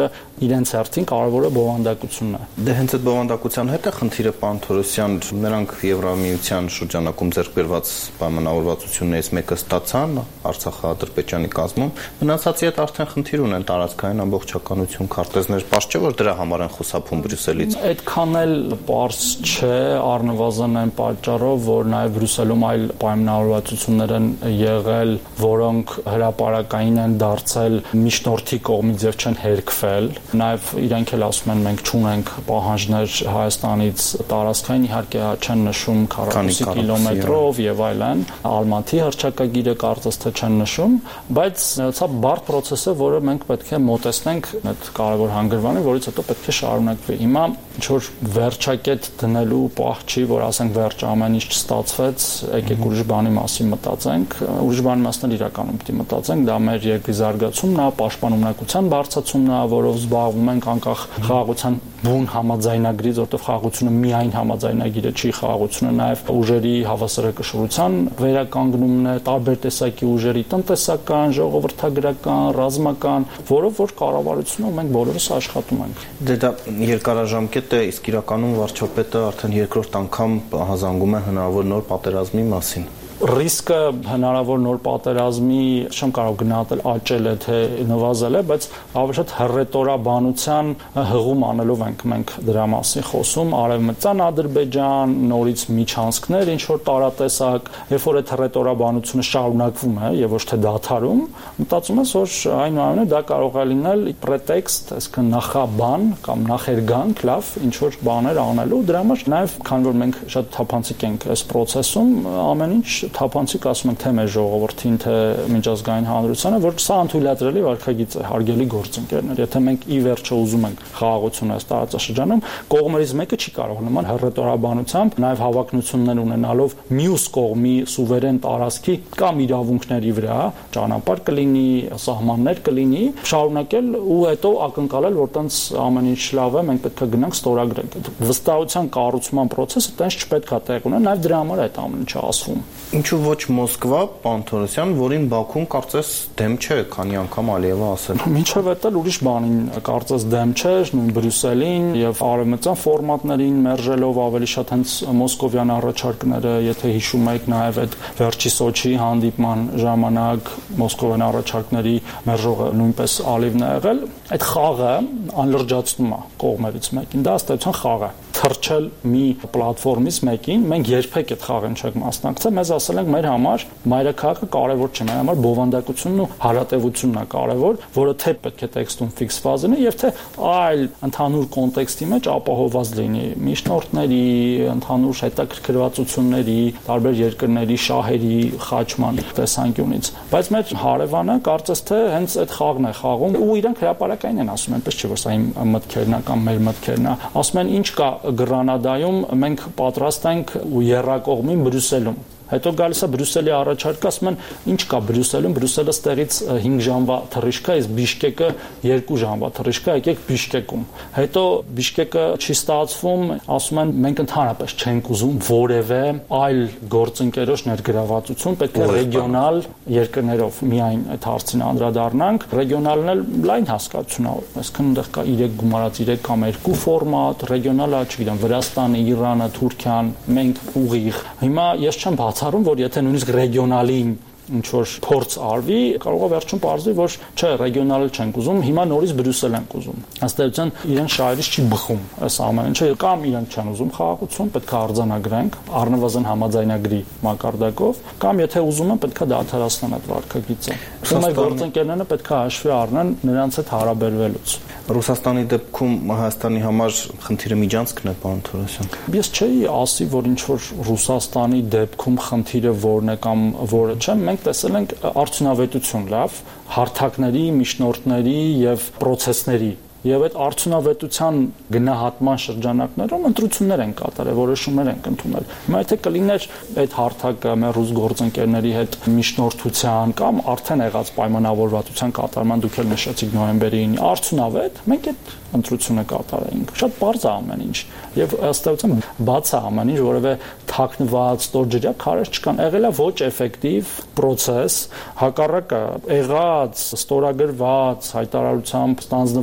իրենց հերթին կարևորը բովանդակությունն է։ Դե հենց այդ բովանդակության հետ է խնդիրը, պարոն Թորոսյան, նրանք Եվրամիության շրջանակում ձեռք բերված պայմանավորվածություններից մեկը ստացան Արցախա-Ադրբեջանի կազմում, մնացածի հետ արդեն խնդիր ունեն տարածքային ամբողջականություն, քարտեզներ, պարզ չէ որ դրա համար են խուսափում Բրյուսելից։ Այդքան էլ պարզ չէ, առնվազն այն պատճառով, որ նաև Բրյուսելում այլ պայմանավորվածություններ են եղել, որոնք հրապարակային են դարձել միջնորդի կողմից եւ չեն հերքվել։ Նաև իրենք էլ ասում են մենք չունենք պահանջներ Հայաստանից տարածքային, իհարկե չեն նշում քառակուսի կիլոմետրով եւ այլն, Ալմատի հռչակագիրը կարծես թե չեն նշում, բայց սա բարդ process է, որը մենք պետք է մոտեցնենք այդ կարևոր հանգրվանին, որից հետո պետք է շարունակվի։ Հիմա ինչ որ վերջակետ դնելու պահ չի, որ ասենք վերջ ամեն ինչ չստացվեց, եկեք ուրիշ բանի մասին մտածենք, ուրիշ բանի մասին իրականում պետք է մտածենք, դա մեր երկրի զարգացումն է, պաշտպանունակության բարձրացումն է, որով զբաղվում ենք անկախ խաղաղության բուն համաձայնագրից, որտեղ խաղաղությունը միայն համաձայնագիրը չի, խաղաղությունը նաև ուժերի հավասարակշռության վերականգնումն է, տարբեր տեսակի ուժերի տնտեսական, ժողովրդագրական, ռազմական, որով որ կառավարությունը մենք բոլորս աշխատում ենք։ Դե դա երկարաժամկետ է, իսկ իրականում վարչապետը արդեն երկրորդ անգամ հազանգում է հնարավոր նոր պատերազմի մասին։ Ռիսկը հնարավոր նոր պատերազմի չեմ կարող գնահատել աճել է թե նվազել է, բայց ավելի շատ հռետորաբանության հղում անելով ենք մենք դրա մասին խոսում, Արևմտյան Ադրբեջան, նորից միջանցքներ, ինչ որ տարատեսակ, երբ որ այդ հռետորաբանությունը շարունակվում է եւ ոչ թե դադարում, մտածում ես, որ այնուամենայնիվ դա կարող է լինել պրետեքստ, այսինքն նախաբան կամ նախերգանք, լավ, ինչ որ բաներ անելու, դրա համար նաեւ քանի որ մենք շատ թափանցիկ ենք այս process-ում, ամեն ինչ թափանցիկ ասում ենք թե մեր ժողովրդին, թե միջազգային հանրությանը, որ սա անթույլատրելի վարքագիծ է, հարգելի գործընկերներ։ Եթե մենք ի վերջո ուզում ենք խաղաղություն այս տարածաշրջանում, կողմերից մեկը չի կարող նման հռետորաբանությամբ, նաև հավակնություններ ունենալով մյուս կողմի սուվերեն տարածքի կամ իրավունքների վրա, ճանապարհ կլինի, սահմաններ կլինի, շարունակել ու հետո ակնկալել, որ տենց ամեն ինչ լավ է, մենք պետք է գնանք ստորագրենք։ Վստահության կառուցման process-ը տենց չպետք է տեղ ունենա, նաև դրա համար այդ ամեն ինչը ասվում։ Ինչու ոչ Մոսկվա, պարոն Թորոսյան, որին Բաքուն կարծես դեմ չէ, քանի անգամ Ալիևը ասել։ Մինչև էտել ուրիշ բանին կարծես դեմ չէ, նույն Բրյուսելին եւ արևմտյան ֆորմատներին մերժելով ավելի շատ հենց մոսկովյան առաջարկները, եթե հիշում եք նաեւ այդ վերջի Սոչիի հանդիպման ժամանակ մոսկովյան առաջարկների մերժողը նույնպես Ալիևն է եղել, այդ խաղը անլրջացնում է կողմերից մեկին, դա ըստեյության խաղ է։ Թրջել մի պլատֆորմից մեկին, մենք երբեք այդ խաղին չենք մասնակցել, մեզ ասել ենք մեր համար մայրաքաղաքը կարևոր չէ, մեր համար բովանդակությունն ու հարատևությունն է կարևոր, որը թե պետք է տեքստում ֆիքսված լինի եւ թե այլ ընդհանուր կոնտեքստի մեջ ապահովված լինի միջնորդների, ընդհանուր հետաքրքրվածությունների, տարբեր երկրների շահերի խաչման տեսանկյունից։ Բայց մեր հարևանը կարծես թե հենց այդ խաղն է խաղում ու իրենք հրապարակային են ասում, այնպես չէ որ սա իմ մտքերն է կամ մեր մտքերն է, ասում են ինչ կա Գրանադայում մենք պատրաստ ենք ու եռակողմին Բրյուսելում։ Հետո գալիս է Բրյուսելի առաջարկը, ասում են ինչ կա Բրյուսելում, Բրյուսելը ստերից հինգ ժամվա թռիչք է, իսկ Բիշկեկը երկու ժամվա թռիչք է, եկեք Բիշկեկում։ Հետո Բիշկեկը չի ստացվում, ասում են մենք ընդհանրապես չենք ուզում որևէ այլ գործընկերոջ ներգրավվածություն, պետք է ռեգիոնալ երկրներով միայն այդ հարցին անդրադառնանք։ Ռեգիոնալն էլ լայն հասկացություն է, այսինքն այնտեղ կա երեք գումարած երեք կամ երկու ֆորմատ, ռեգիոնալը, չգիտեմ, Վրաստանը, Իրանը, Թուրքիան, մենք ուղիղ։ Հիմա ես չեմ բացառում, որ եթե նույնիսկ ռեգիոնալին ինչ որ փորձ արվի, կարող է վերջում պարզվի, որ չէ, ռեգիոնալը չենք ուզում, հիմա նորից Բրյուսել ենք ուզում։ Ըստ էության իրեն շահերից չի բխում այս ամեն ինչը, կամ իրենք չեն ուզում խաղաղություն, պետք է արձանագրենք առնվազն համաձայնագրի մակարդակով, կամ եթե ուզում են, պետք է դադարեցնեն այդ վարքագիծը։ Ում այդ գործընկերները պետք է հաշվի առնեն նրանց հետ հարաբերվելուց։ Ռուսաստանի դեպքում Հայաստանի համար խնդիրը միջանցքն է, պարոն Թորոսյան։ Ես չէի ասի, որ ինչ որ Ռուսաստանի դեպքում խնդիրը որն է կամ որը չէ, մենք տեսել ենք արդյունավետություն լավ, հարթակների, միջնորդների եւ պրոցեսների եւ այդ արդյունավետության գնահատման շրջանակներում ընտրություններ են կատարել, որոշումներ են ընդունել։ Հիմա եթե կլիներ այդ հարթակը մեր ռուս գործընկերների հետ միջնորդության կամ արդեն եղած պայմանավորվածության կատարման, դուք էլ նշեցիք նոյեմբերին, արդյունավետ, մենք այդ ընտրությունը կատարեինք։ Շատ բարձ է ամեն ինչ եւ ըստ էության բաց է ամեն ինչ, որովհետեւ թաքնված, ստորջրյա քարեր չկան, եղել է ոչ էֆեկտիվ process, հակառակը եղած, ստորագրված, հայտարարությամբ ստանձնված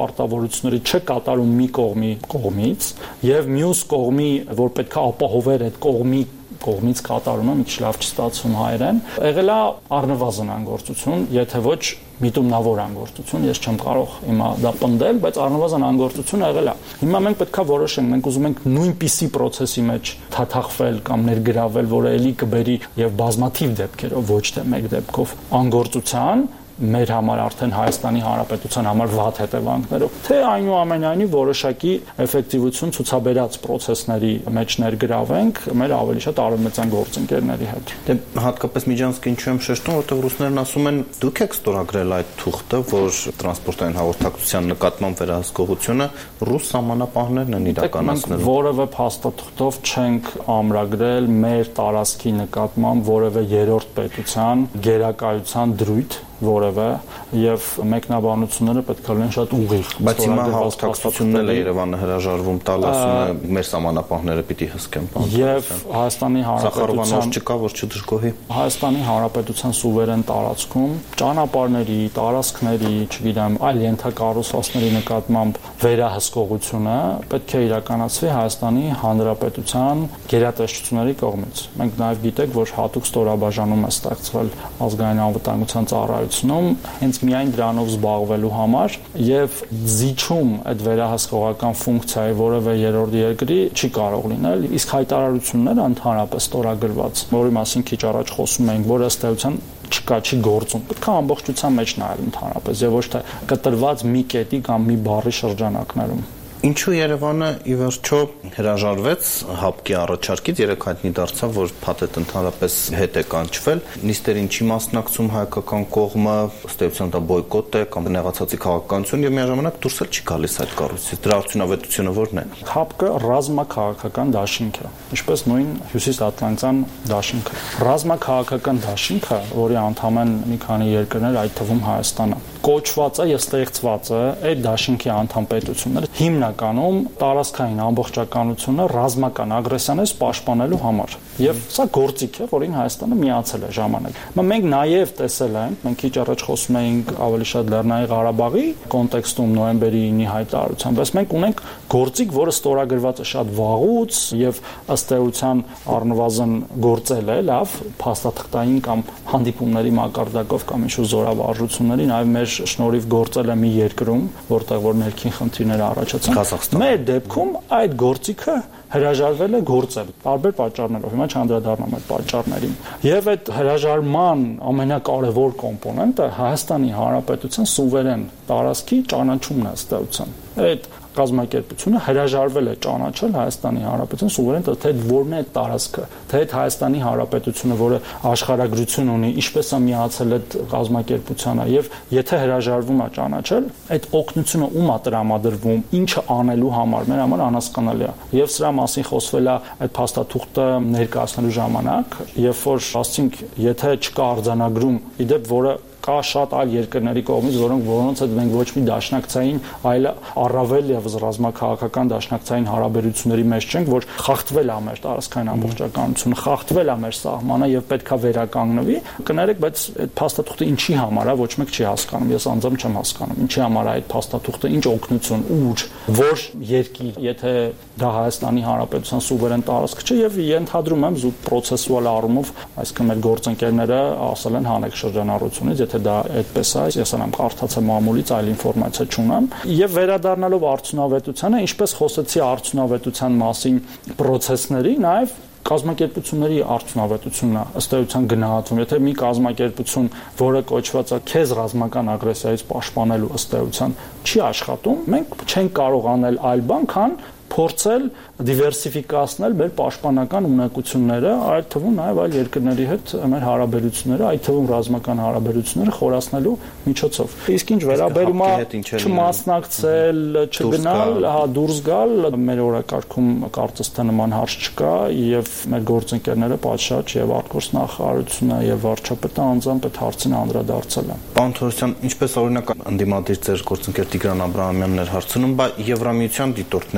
պարտավորությունների չկատարում մի կողմի կողմից եւ մյուս կողմի, որ պետք է ապահովեր այդ կողմի կողմից կատարումը, մի քիչ լավ չստացվում հայերեն, եղել է առնվազն անգործություն, եթե ոչ միտումնավոր անգործություն, ես չեմ կարող հիմա դա պնդել, բայց առնվազն անգործություն եղել է։ Հիմա մենք պետք է որոշենք, մենք ուզում ենք նույնպիսի process-ի մեջ թաթախվել կամ ներգրավել, որը ելի կբերի եւ բազմաթիվ դեպքերով, ոչ թե մեկ դեպքով անգործության մեր համար արդեն Հայաստանի Հանրապետության համար վատ հետևանքներով, թե այնուամենայնիվ որոշակի էֆեկտիվություն ցուցաբերած process-ների մեջ ներգրավենք մեր ավելի շատ արևմտյան գործընկերների հետ։ Դե հատկապես Միջանցքը ինչու եմ շեշտում, որտեղ ռուսներն ասում են դուք եք ստորագրել այդ թուղթը, որ տրանսպորտային հաղորդակցության նկատմամբ վերահսկողությունը ռուս սահմանապահներն են իրականացնել։ Որևէ փաստաթղթով չենք ամրագրել մեր տարածքի նկատմամբ որևէ երրորդ պետության գերակայության դրույթ որևէ եւ մեկնաբանությունները պետք է լինեն շատ ուղիղ։ Բայց հիմա հաղորդակցությունները Երևանը հրաժարվում տալ, ասում է մեր սահմանապահները պիտի հսկեն բան։ Եվ Հայաստանի Հանրապետության չկա, որ չդժգոհի։ Հայաստանի Հանրապետության սուվերեն տարածքում ճանապարհների, տարածքների, չգիտեմ, այլ ենթակառուցվածքների նկատմամբ վերահսկողությունը պետք է իրականացվի Հայաստանի Հանրապետության գերատեսչությունների կողմից։ Մենք նաեւ գիտենք, որ հատուկ ստորաբաժանում է ստեղծվել ազգային անվտանգության ծառայությունում հենց միայն դրանով զբաղվելու համար եւ զիջում այդ վերահսկողական ֆունկցիայի որևէ երրորդ երկրի չի կարող լինել, իսկ հայտարարությունները ընդհանրապես ստորագրված, որի մասին քիչ առաջ խոսում էինք, որ ըստ էության չկա, չի գործում։ Պետք է ամբողջության մեջ նայել ընդհանրապես եւ ոչ թե կտրված մի կետի կամ մի բառի շրջանակներում։ Ինչու Երևանը ի վերջո հրաժարվեց հապկի առաջարկից, երեք հայտնի դարձավ, որ փաթեթ ընդհանրապես հետ է կանչվել, նիստերին չի մասնակցում հայկական կողմը, ըստ էության դա բոյկոտ է կամ նեղացածի քաղաքականություն եւ միաժամանակ դուրս էլ չի գալիս այդ կառույցից։ Դրա արդյունավետությունը ո՞րն է։ Հապկը ռազմաքաղաքական դաշինք է, ինչպես նույն հյուսիսատլանտյան դաշինքը։ Ռազմաքաղաքական դաշինքը, որի անդամ են մի քանի երկրներ, այդ թվում Հայաստանը, կոչված է եւ ստեղծված է այդ դաշինքի անդամ պետությունները հիմնականում տարածքային ամբողջականությունը ռազմական ագրեսիաներից պաշտպանելու համար։ Եվ սա գործիք է, որին Հայաստանը միացել է ժամանակ։ Մենք նաև տեսել ենք, մենք քիչ առաջ խոսում էինք ավելի շատ Լեռնային Ղարաբաղի կոնտեքստում նոյեմբերի ինի հայտարարությամբ, բայց մենք ունենք գործիք, որը ստորագրված է շատ վաղուց եւ ըստ էության առնվազն գործել է լավ փաստաթղթային կամ հանդիպումների մակարդակով կամ ինչ-որ զորավարժությունների, նաև մեր շնորհիվ գործել է մի երկրում, որտեղ որ ներքին խնդիրներ առաջացան։ Մեր դեպքում այդ գործիքը հրաժարվել է գործել տարբեր պատճառներով, հիմա չանդրադառնամ այդ պատճառներին։ Եվ այդ հրաժարման ամենակարևոր կոմպոնենտը Հայաստանի Հանրապետության սուվերեն տարածքի ճանաչումն է ըստ էության։ Այդ կազմակերպությունը հրաժարվել է ճանաչել Հայաստանի Հանրապետության սուվերեն, թե որն է տարածքը, թե այդ Հայաստանի Հանրապետությունը, որը աշխարհագրություն ունի, ինչպես է միացել այդ կազմակերպությանը, եւ եթե հրաժարվում է ճանաչել, այդ օգնությունը ում է տրամադրվում, ինչը անելու համար, մեր համար անհասկանալի է։ Եվ սրա մասին խոսվել է այդ փաստաթուղթը ներկայացնելու ժամանակ, երբ որ ասենք, եթե չկա արձանագրում, իդեպ որը կա շատ այլ երկրների կողմից, որոնք որոնց հետ մենք ոչ մի դաշնակցային, այլ առավել եւս ռազմաքաղաքական դաշնակցային հարաբերությունների մեջ չենք, որ խախտվել է մեր տարածքային ամբողջականությունը, խախտվել է մեր սահմանը եւ պետքա վերականգնվի, կներեք, բայց այդ փաստաթուղթը ինչի համար է, ոչ մեկ չի հասկանում, ես անձամբ չեմ հասկանում, ինչի համար է այդ փաստաթուղթը, ինչ օգնություն, ուր, որ երկիր, եթե դա Հայաստանի Հանրապետության սուվերեն տարածք չէ եւ ենթադրում եմ զուտ պրոցեսուալ առումով, այսինքն մեր գործընկերները ասել են հանեք շրջանառությունից, եթե դա այդպես է, ես անամ կարդացա մամուլից, այլ ինֆորմացիա չունեմ։ Եվ վերադառնալով արդյունավետությանը, ինչպես խոսեցի արդյունավետության մասին պրոցեսների, նաեւ կազմակերպությունների արդյունավետությունն է ըստ էության գնահատվում։ Եթե մի կազմակերպություն, որը կոչված է քեզ ռազմական ագրեսիայից պաշտպանելու ըստ էության, չի աշխատում, մենք չենք կարող անել այլ բան, քան փորձել դիվերսիֆիկացնել մեր պաշտպանական ունակությունները, այդ թվում նաև այլ երկրների հետ մեր հարաբերությունները, այդ թվում ռազմական հարաբերությունները խորացնելու միջոցով։ Իսկ ինչ վերաբերում է չմասնակցել, չգնալ, հա դուրս գալ, մեր օրակարգում կարծես թե նման հարց չկա եւ մեր գործընկերները պատշաճ եւ արտգործնախարարությունը եւ վարչապետը անձամբ այդ հարցին անդրադարձել են։ Պարոն Թորոսյան, ինչպես օրինակ ընդդիմադիր ձեր գործընկեր Տիգրան Աբրահամյանն էր հարցնում, բայց Եվրամիության դիտորդները ինչպես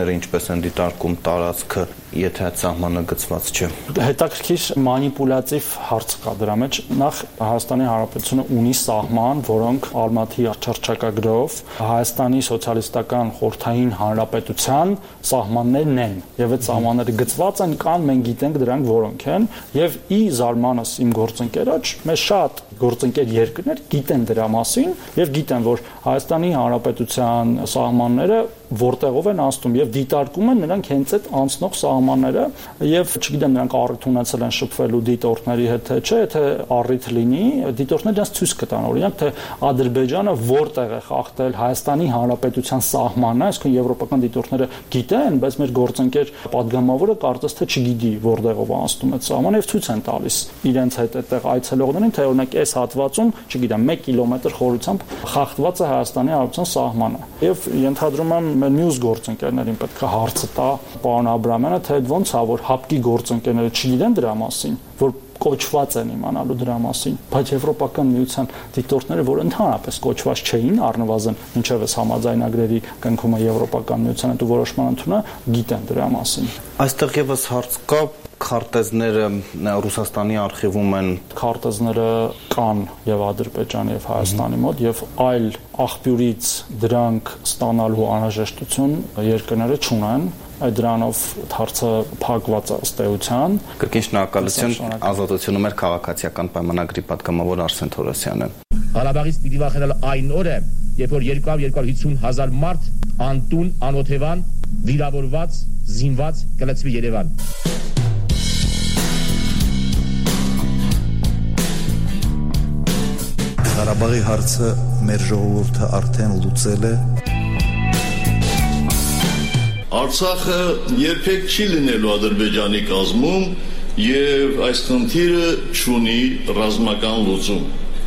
են դիտարկում տարածքը, եթե այդ սահմանը գծված չէ։ Հետաքրքիր մանիպուլատիվ հարց կա դրա մեջ։ Նախ Հայաստանի Հանրապետությունը ունի սահման, որոնք Ալմատի արչարչակագրով Հայաստանի սոցիալիստական խորհրդային հանրապետության սահմաններն են, եւ այդ սահմանները գծված են կան, մենք գիտենք դրանք որոնք են, եւ ի զարմանս իմ գործընկերոջ, մեզ շատ գործընկեր երկրներ գիտեն դրա մասին եւ գիտեն, որ Հայաստանի Հանրապետության սահմանները որտեղով են անցնում եւ դիտարկում են նրանք հենց այդ անցնող սահմանները եւ չգիտեմ նրանք առիթ ունեցել են շփվելու դիտորդների հետ թե չէ, եթե առիթ լինի, դիտորդները դրանց ցույց կտան, օրինակ թե Ադրբեջանը որտեղ է խախտել Հայաստանի Հանրապետության սահմանը, այսինքն եվրոպական դիտորդները գիտեն, բայց մեր գործընկեր падգամավորը կարծես թե չգիտի որտեղով անցնում այդ սահմանը եւ ցույց են տալիս իրենց հետ այդտեղ այցելողներին, թե օրինակ այս հատվածում, չգիտեմ, մեկ կիլոմետր խորությամբ խախտված է Հայաստանի Հանրապետության սահմանը եւ ենթադրում եմ մեր մյուս գործընկերներին պետք է հարցը տա պարոն Աբրամյանը, թե ոնց է որ հապկի գործընկերները չգիտեն դրա մասին, որ կոչված են իմանալու դրա մասին, բայց եվրոպական միության դիկտորները, որ ընդհանրապես կոչված չէին, առնվազն ինչև էս համաձայնագրերի կնքումը եվրոպական միության հետ ու որոշման ընդունը, գիտեն դրա մասին։ Այստեղ եւս հարց կա, քարտեզները Ռուսաստանի արխիվում են, քարտեզները կան եւ Ադրբեջանի եւ Հայաստանի մոտ եւ այլ աղբյուրից դրանք ստանալու անհրաժեշտություն երկրները չունեն, այդ դրանով հարցը փակված է ըստ էության։ Կրկին շնորհակալություն, ազատությունը մեր քաղաքացիական պայմանագրի պատգամավոր Արսեն Թորոսյանը։ Ղարաբաղից պիտի վախենալ այն օրը, երբ որ երկու հարյուր հիսուն հազար մարդ անտուն, անօթևան, վիրավորված, զինված կլցվի Երևան։ Ղարաբաղի հարցը մեր ժողովուրդը արդեն լուծել է։ Արցախը երբեք չի լինելու Ադրբեջանի կազմում եւ այս խնդիրը չունի ռազմական լուծում։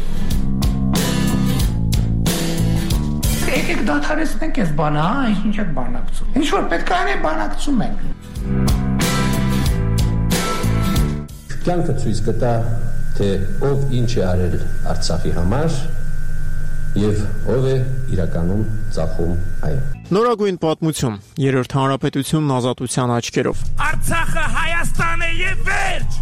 Եկեք դադարեցնենք այս բանը, հա, ինչ եք բանակցում։ Ինչ որ պետք է անենք, բանակցում ենք։ Կյանքը ցույց կտա, թե ով ինչ է արել Արցախի համար եւ ով է իրականում ծախում այն։ Նորագույն պատմություն, երրորդ հանրապետությունն ազատության աչքերով։ Արցախը Հայաստան է եւ վերջ։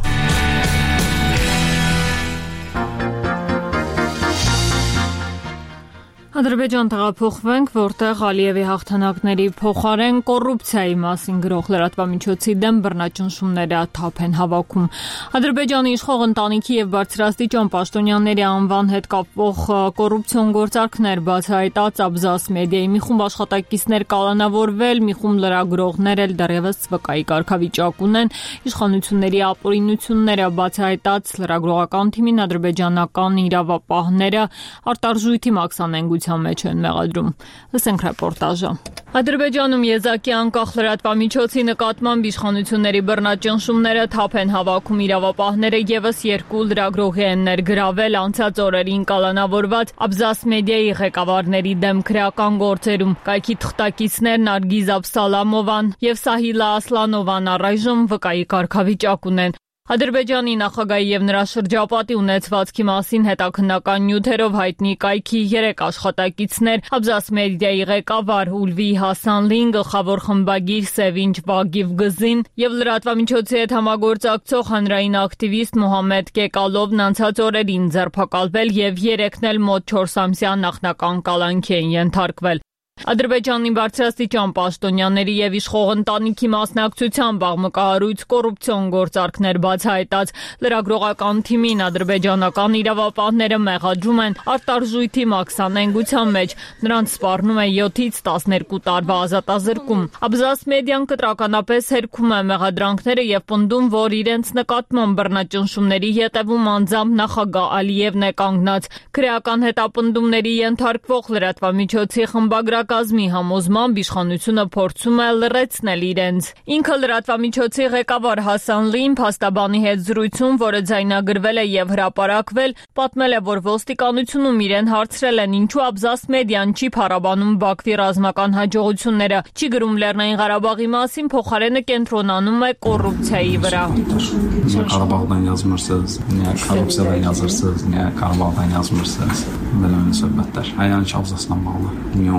Ադրբեջան տեղափոխվենք, որտեղ Ալիևի հաղթանակների փոխարեն կոռուպցիայի մասին գրող լրատվամիջոցի դեմ բռնաճնշումները թափ են հավաքում։ Ադրբեջանի իշխող ընտանիքի եւ բարձրաստիճան պաշտոնյաների անվան հետ կապող կոռուպցիոն գործարքներ բացահայտած Աբզաս մեդիայի մի խումբ աշխատակիցներ կալանավորվել, մի խումբ լրագրողներ էլ դեռևս վկայի կարգավիճակ ունեն։ Իշխանությունների ապօրինությունները բացահայտած լրագրողական թիմին ադրբեջանական իրավապահները արտարժույթի մաքսանենգության մեջ են մեղադրում։ Լսենք ռեպորտաժը։ Ադրբեջանում եզակի անկախ լրատվամիջոցի նկատմամբ իշխանությունների բռնաճնշումները թափ են հավաքում իրավապահները եւս երկու լրագրողի են ներգրավել անցած օրերին կալանավորված Աբզաս մեդիայի ղեկավարների դեմ քրեական գործերում։ Կայքի թղթակիցներ Նարգիզ Աբսալամովան եւ Սահիլա Ասլանովան առայժմ վկայի կարգավիճակ ունեն։ Ադրբեջանի նախագահի եւ նրա շրջապատի ունեցվածքի մասին հետաքննական նյութերով հայտնի կայքի երեք աշխատակիցներ Աբզաս մեդիայի ղեկավար Ուլվի Հասանլին, գլխավոր խմբագիր Սևինչ Վագիվ Գզին եւ լրատվամիջոցի հետ համագործակցող հանրային ակտիվիստ Մոհամեդ Կեկալովն անցած օրերին ձերբակալվել եւ երեքն էլ մոտ չորս ամսյա նախնական կալանքի են ենթարկվել։ Ադրբեջանի բարձրաստիճան պաշտոնյաների եւ իշխող ընտանիքի մասնակցությամբ աղմկահարույց կոռուպցիոն գործարքներ բացահայտած լրագրողական թիմին ադրբեջանական իրավապահները մեղադրում են արտարժույթի մաքսանենգության մեջ, նրանց սպառնում է յոթից տասներկու տարվա ազատազրկում։ Աբզաս մեդիան կտրականապես հերքում է մեղադրանքները եւ պնդում, որ իրենց նկատմամբ բռնաճնշումների ետևում անձամբ նախագահ Ալիևն է կանգնած։ Քրեական հետապնդումների ենթարկվող լրատվամիջոցի խմբագրակ կազմի համոզմամբ իշխանությունը փորձում է լրացնել իրենց։ Ինքը լրատվամիջոցի ղեկավար Հասանլին փաստաբանի հետ զրույցում, որը ձայնագրվել է եւ հրապարակվել, պատմել է, որ ոստիկանությունում իրեն հարցրել են, ինչու Աբզաս մեդիան չի փառաբանում Բաքվի ռազմական հաջողությունները, չի գրում Լեռնային Ղարաբաղի մասին, փոխարենը կենտրոնանում է կոռուպցիայի վրա։ Ղարաբաղdan yazmırsınız, niye korrupsiyadan yazırsınız, niye Qarabağdan yazmırsınız, belə söhbətlər. Aynan Աբզasla bağlı, niyə onu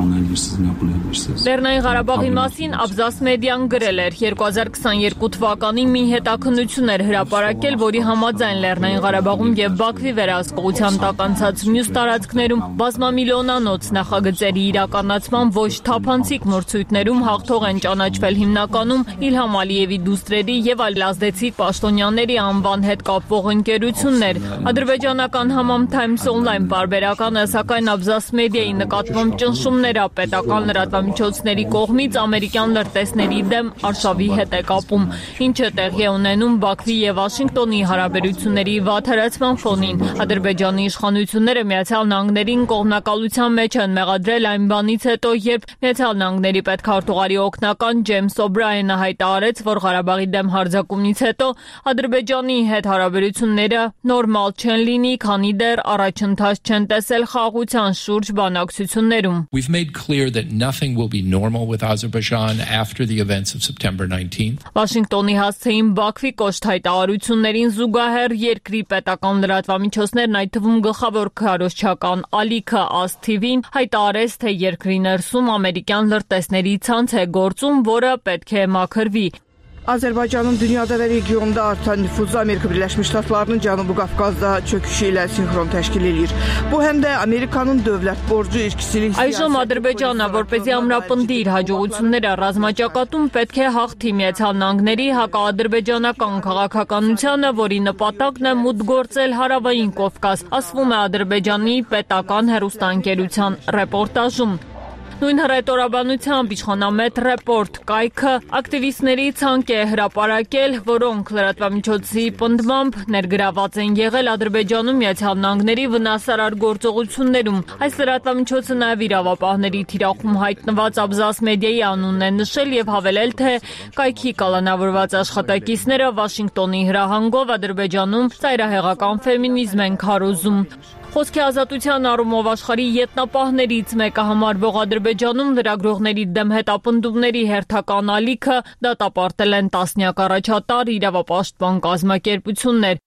месяцев не были месяцев. Լեռնային Ղարաբաղի մասին Abzas Media-ն գրել էր երկու հազար քսաներկու թվականին մի հետաքննություն էր հրապարակել, որի համաձայն Լեռնային Ղարաբաղում եւ Բաքվի վերահսկողության տակ անցած մյուս տարածքներում բազմամիլիոնանոց նախագծերի իրականացման ոչ թափանցիկ մրցույթներում հաղթող են ճանաչվել հիմնականում Իլհամ Ալիևի դուստրերի եւ այլ ազդեցիկ պաշտոնյաների անվան հետ կապվող ընկերություններ։ Ադրբեջանական Համամ Times Online բարբերականը սակայն Abzas Media-ի նկատմամբ ճնշումները պետական լրատվամիջոցների կողմից ամերիկյան լրտեսների դեմ արշավի հետ է կապում, ինչը տեղի է ունենում Բաքվի եւ Վաշինգտոնի հարաբերությունների վատթարացման ֆոնին։ Ադրբեջանի իշխանությունները Միացյալ Նահանգներին կողմնակալության մեջ են մեղադրել այն բանից հետո, երբ Միացյալ Նահանգների պետքարտուղարի օգնական Ջեյմս Օբրայենը հայտարարեց, որ Ղարաբաղի դեմ հարձակումից հետո Ադրբեջանի հետ հարաբերությունները նորմալ չեն լինի, քանի դեռ առաջընթաց չեն տեսել խաղաղության շուրջ բանակցություններում։ We've made clear that nothing will be normal with Azerbaijan after the events of September nineteenth. Վաշինգտոնի հասցեին Բաքվի կոշտ հայտարարություններին զուգահեռ երկրի պետական լրատվամիջոցներն, այդ թվում գլխավոր քարոզչական ալիքը Աս Թի Վին հայտարարեց, թե երկրի ներսում ամերիկյան լրտեսների ցանց է գործում, որը պետք է մաքրվի։ Azərbaycanın dünyada və regionda artan nüfuzu Amerika Birləşmiş Ştatlarının Cənubi Qafqazda çöküşü ilə sinxron təşkil edir. Bu həm də Amerikanın dövlət borcu, irkçilik siyasəti. Այժմ Ադրբեջանը, որպեսզի ամրապնդի իր հաջողությունները ռազմաճակատում, պետք է հաղթի Միացյալ Նահանգների հակաադրբեջանական քաղաքականությանը, որի նպատակն է մուտք գործել Հարավային Կովկաս, ասվում է Ադրբեջանի պետական հեռուստաընկերության ռեպորտաժում։ Նույն հռետորաբանությամբ իշխանամետ ռեպորտ կայքը ակտիվիստների ցանկ է հրապարակել, որոնք լրատվամիջոցի պնդմամբ ներգրաված են եղել Ադրբեջանում Միացյալ Նահանգների վնասարար գործողություններում։ Այս լրատվամիջոցը նաև իրավապահների թիրախում հայտնված Abzas Media-ի անունն է նշել եւ հավելել, թե կայքի կալանավորված աշխատակիցները Վաշինգտոնի հրահանգով Ադրբեջանում ծայրահեղական ֆեմինիզմ են քարոզում։ Խոսքի ազատության առումով աշխարհի ետնապահներից մեկը համարվող Ադրբեջանում լրագրողների դեմ հետապնդումների հերթական ալիքը դատապարտել են տասնյակ առաջատար իրավապաշտպան կազմակերպություններ։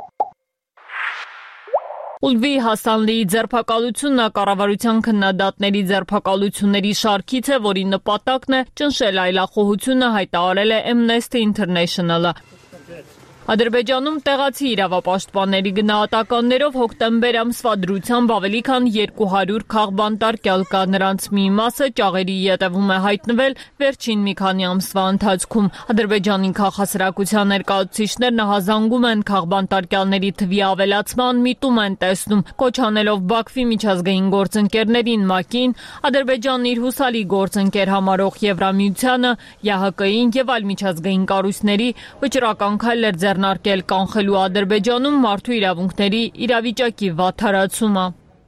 Ուլվի Հասանլիի ձերբակալությունը կառավարության քննադատների ձերբակալությունների շարքից է, որի նպատակն է ճնշել այլախոհությունը, հայտարարել է Amnesty International-ը։ Ադրբեջանում տեղացի իրավապաշտպանների գնահատականներով հոկտեմբեր ամսվա դրությամբ ավելի քան երկու հարյուր քաղբանտարկյալ կա, նրանց մի մասը ճաղերի ետևում է հայտնվել վերջին մի քանի ամսվա ընթացքում։ Ադրբեջանի քաղաքասրակության ներկայացուցիչներն հազանգում են քաղբանտարկյալների թվի ավելացման, միտում են տեսնում, կոչ անելով Բաքվի միջազգային գործընկերներին ՄԱԿ-ին, Ադրբեջանն իր հուսալի գործընկեր համարող Եվրամիությանը, Ե Հ Կ-ին եւ այլ միջազգային կառույցների վճռական քայլեր ձեռնարկել կանխելու Ադրբեջանում մարդու իրավունքների իրավիճակի վատթարացումը։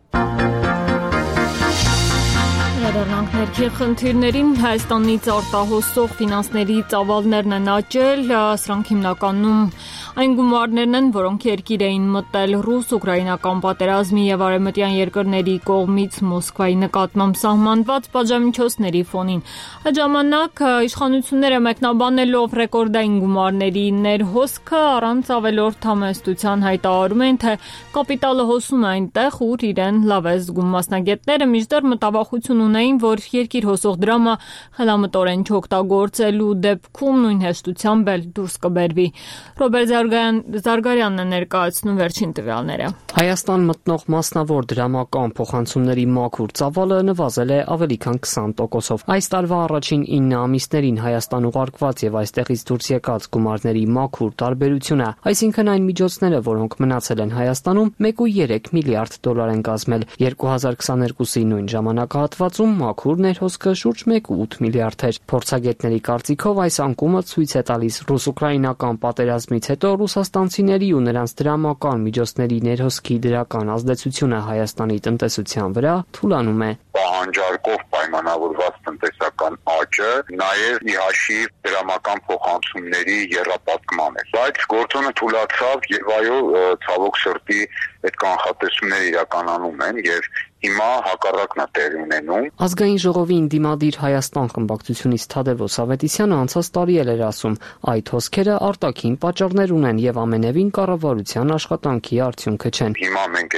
Վերադառնանք ներքին խնդիրներին, Հայաստանից արտահոսող ֆինանսների ծավալներն են աճել, սրանք հիմնականում այն գումարներն են, որոնք երկիր էին մտել ռուս-ուկրաինական պատերազմի եւ արևմտյան երկրների կողմից Մոսկվայի նկատմամբ սահմանված պատժամիջոցների ֆոնին։ Այդ ժամանակ իշխանությունները մեկնաբանելով ռեկորդային գումարների ներհոսքը առանց ավելորդ համեստության հայտարարում են, թե կապիտալը հոսում է այնտեղ, ուր իրեն լավ է զգում։ Մասնագետները մինչդեռ մտավախություն ունեին, որ երկիր հոսող դրամը խելամտորեն չօգտագործելու դեպքում նույն հեշտությամբ էլ դուրս կբերվի։ Ռոբերտ Զարգարյանն է ներկայացնում վերջին տվյալները։ Հայաստան մտնող մասնավոր դրամական փոխանցումների մաքուր ծավալը նվազել է ավելի քան քսան տոկոսով։ Այս տարվա առաջին ինը ամիսներին Հայաստան ուղարկված եւ այստեղից դուրս եկած գումարների մաքուր տարբերությունը, այսինքն այն միջոցները, որոնք մնացել են Հայաստանում, մեկ ու երեք միլիարդ դոլար են կազմել։ երկու հազար քսաներկուսի նույն ժամանակահատվածում մաքուր ներհոսքը շուրջ մեկ ու ութ միլիարդ էր։ Փորձագետների կարծիքով այս անկումը ցույց է տալիս ռուս-ուկրաինական պատերազմից հետո ռուսաստանցիների ու նրանց դրամական միջոցների ներհոսքի դրական ազդեցությունը Հայաստանի տնտեսության վրա թուլանում է։ Պահանջարկով պայմանավորված տնտեսական աճը նաև ի հաշիվ դրամական փոխանցումների եռապատկման է։ Բայց գործոնը թուլացավ եւ այո, ցավոք սրտի այդ կանխատեսումները իրականանում են եւ հիմա հակառակն է տեղի ունենում։ Ազգային ժողովի ինդիմադիր Հայաստան խմբակցությունից Թադևոս Ավետիսյանը անցած տարի էր ասում, այդ հոսքերը արտաքին պատճառներ ունեն եւ ամենևին կառավարության աշխատանքի արդյունքը չեն։ Հիմա մենք այդ փուլում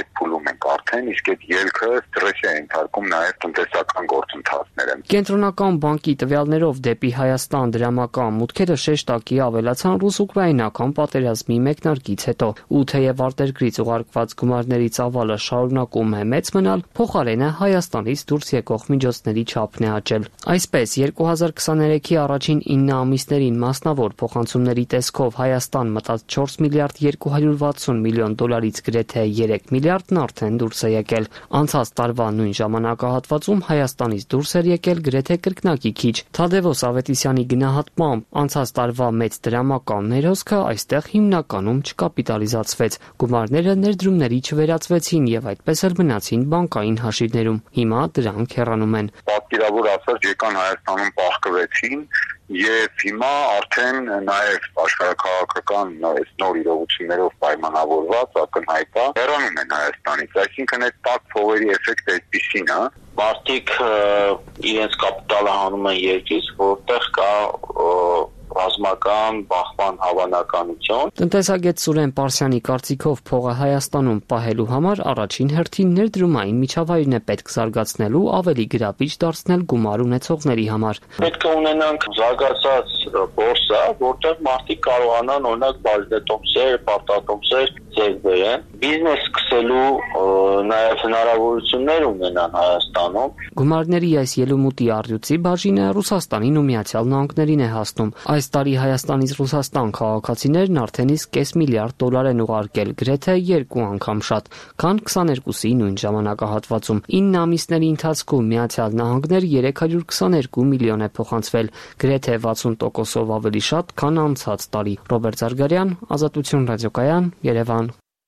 հեռանում ենք արդեն, իսկ այդ ելքը ստրեսի է ենթարկում նաև տնտեսական գործընթացները։ Կենտրոնական բանկի տվյալներով դեպի Հայաստան դրամական մուտքերը շեշտակի ավելացան ռուս-ուկրաինական պատերազմի մեկնարկից հետո, ու թեև արտերկրից ուղարկված գումարների ծավալը շարունակում է մեծ մնալ, փոխարենը Հայաստանից դուրս եկող միջոցների չափն է աճել։ Այսպես, երկու հազար քսաներեքի առաջին ինը ամիսներին մասնավոր փոխանցումների տեսքով Հայաստան մտած չորս միլիարդ երկու հարյուր վաթսուն միլիոն դոլարից գրեթե երեք միլիարդն արդեն դուրս է եկել։ Անցած տարվա նույն ժամանակահատվածում Հայաստանից դուրս էր եկել գրեթե կրկնակի քիչ։ Թադևոս Ավետիսյանի գնահատմամբ, անցած տարվա մեծ դրամական ներհոսքը այստեղ հիմնականում չկապիտալիզացվեց։ Գումարները ներդրումների չվերածվեցին եւ այդպես էլ մնացին բանկային հաշիվներում։ Հիմա դրանք հեռանում են։ Պատկերավոր ասած, եկան Հայաստանում պահկվեցին եւ հիմա արդեն նաեւ աշխարհակաղակական նոր իրողություններով պայմանավորված ակնհայտ է հեռանում են Հայաստանից, այսինքն այդ տաք փողերի էֆեկտը այդպեսին է։ Մարդիկ իրենց կապիտալը հանում են երկրից, որտեղ կա ռազմական բախման հավանականություն։ Տնտեսագետ Սուրեն Պարսյանի կարծիքով փողը Հայաստանում պահելու համար առաջին հերթին ներդրումային միջավայրն է պետք զարգացնելու, ավելի գրավիչ դարձնել գումար ունեցողների համար։ Պետք է ունենանք զարգացած բորսա, որտեղ մարդիկ կարողանան օրինակ բաժնետոմսեր, պարտատոմսեր ձեռք բերեն, բիզնես սկսելու նաև հնարավորություններ ունենան Հայաստանում։ Գումարների այս ելումուտի առյուծի բաժինը Ռուսաստանին ու Միացյալ Նահանգներին է հասնում։ Այս տարի Հայաստանից Ռուսաստան քաղաքացիներն արդեն իսկ կես միլիարդ դոլար են ուղարկել, գրեթե երկու անգամ շատ, քան քսաներկուսի նույն ժամանակահատվածում։ ինը ամիսների ընթացքում Միացյալ Նահանգներ երեք հարյուր քսաներկու միլիոն է փոխանցվել, գրեթե վաթսուն տոկոսով ավելի շատ, քան անցած տարի։ Ռոբերտ Զարգարյան, Ազատություն ռադիոկայան, Երևան։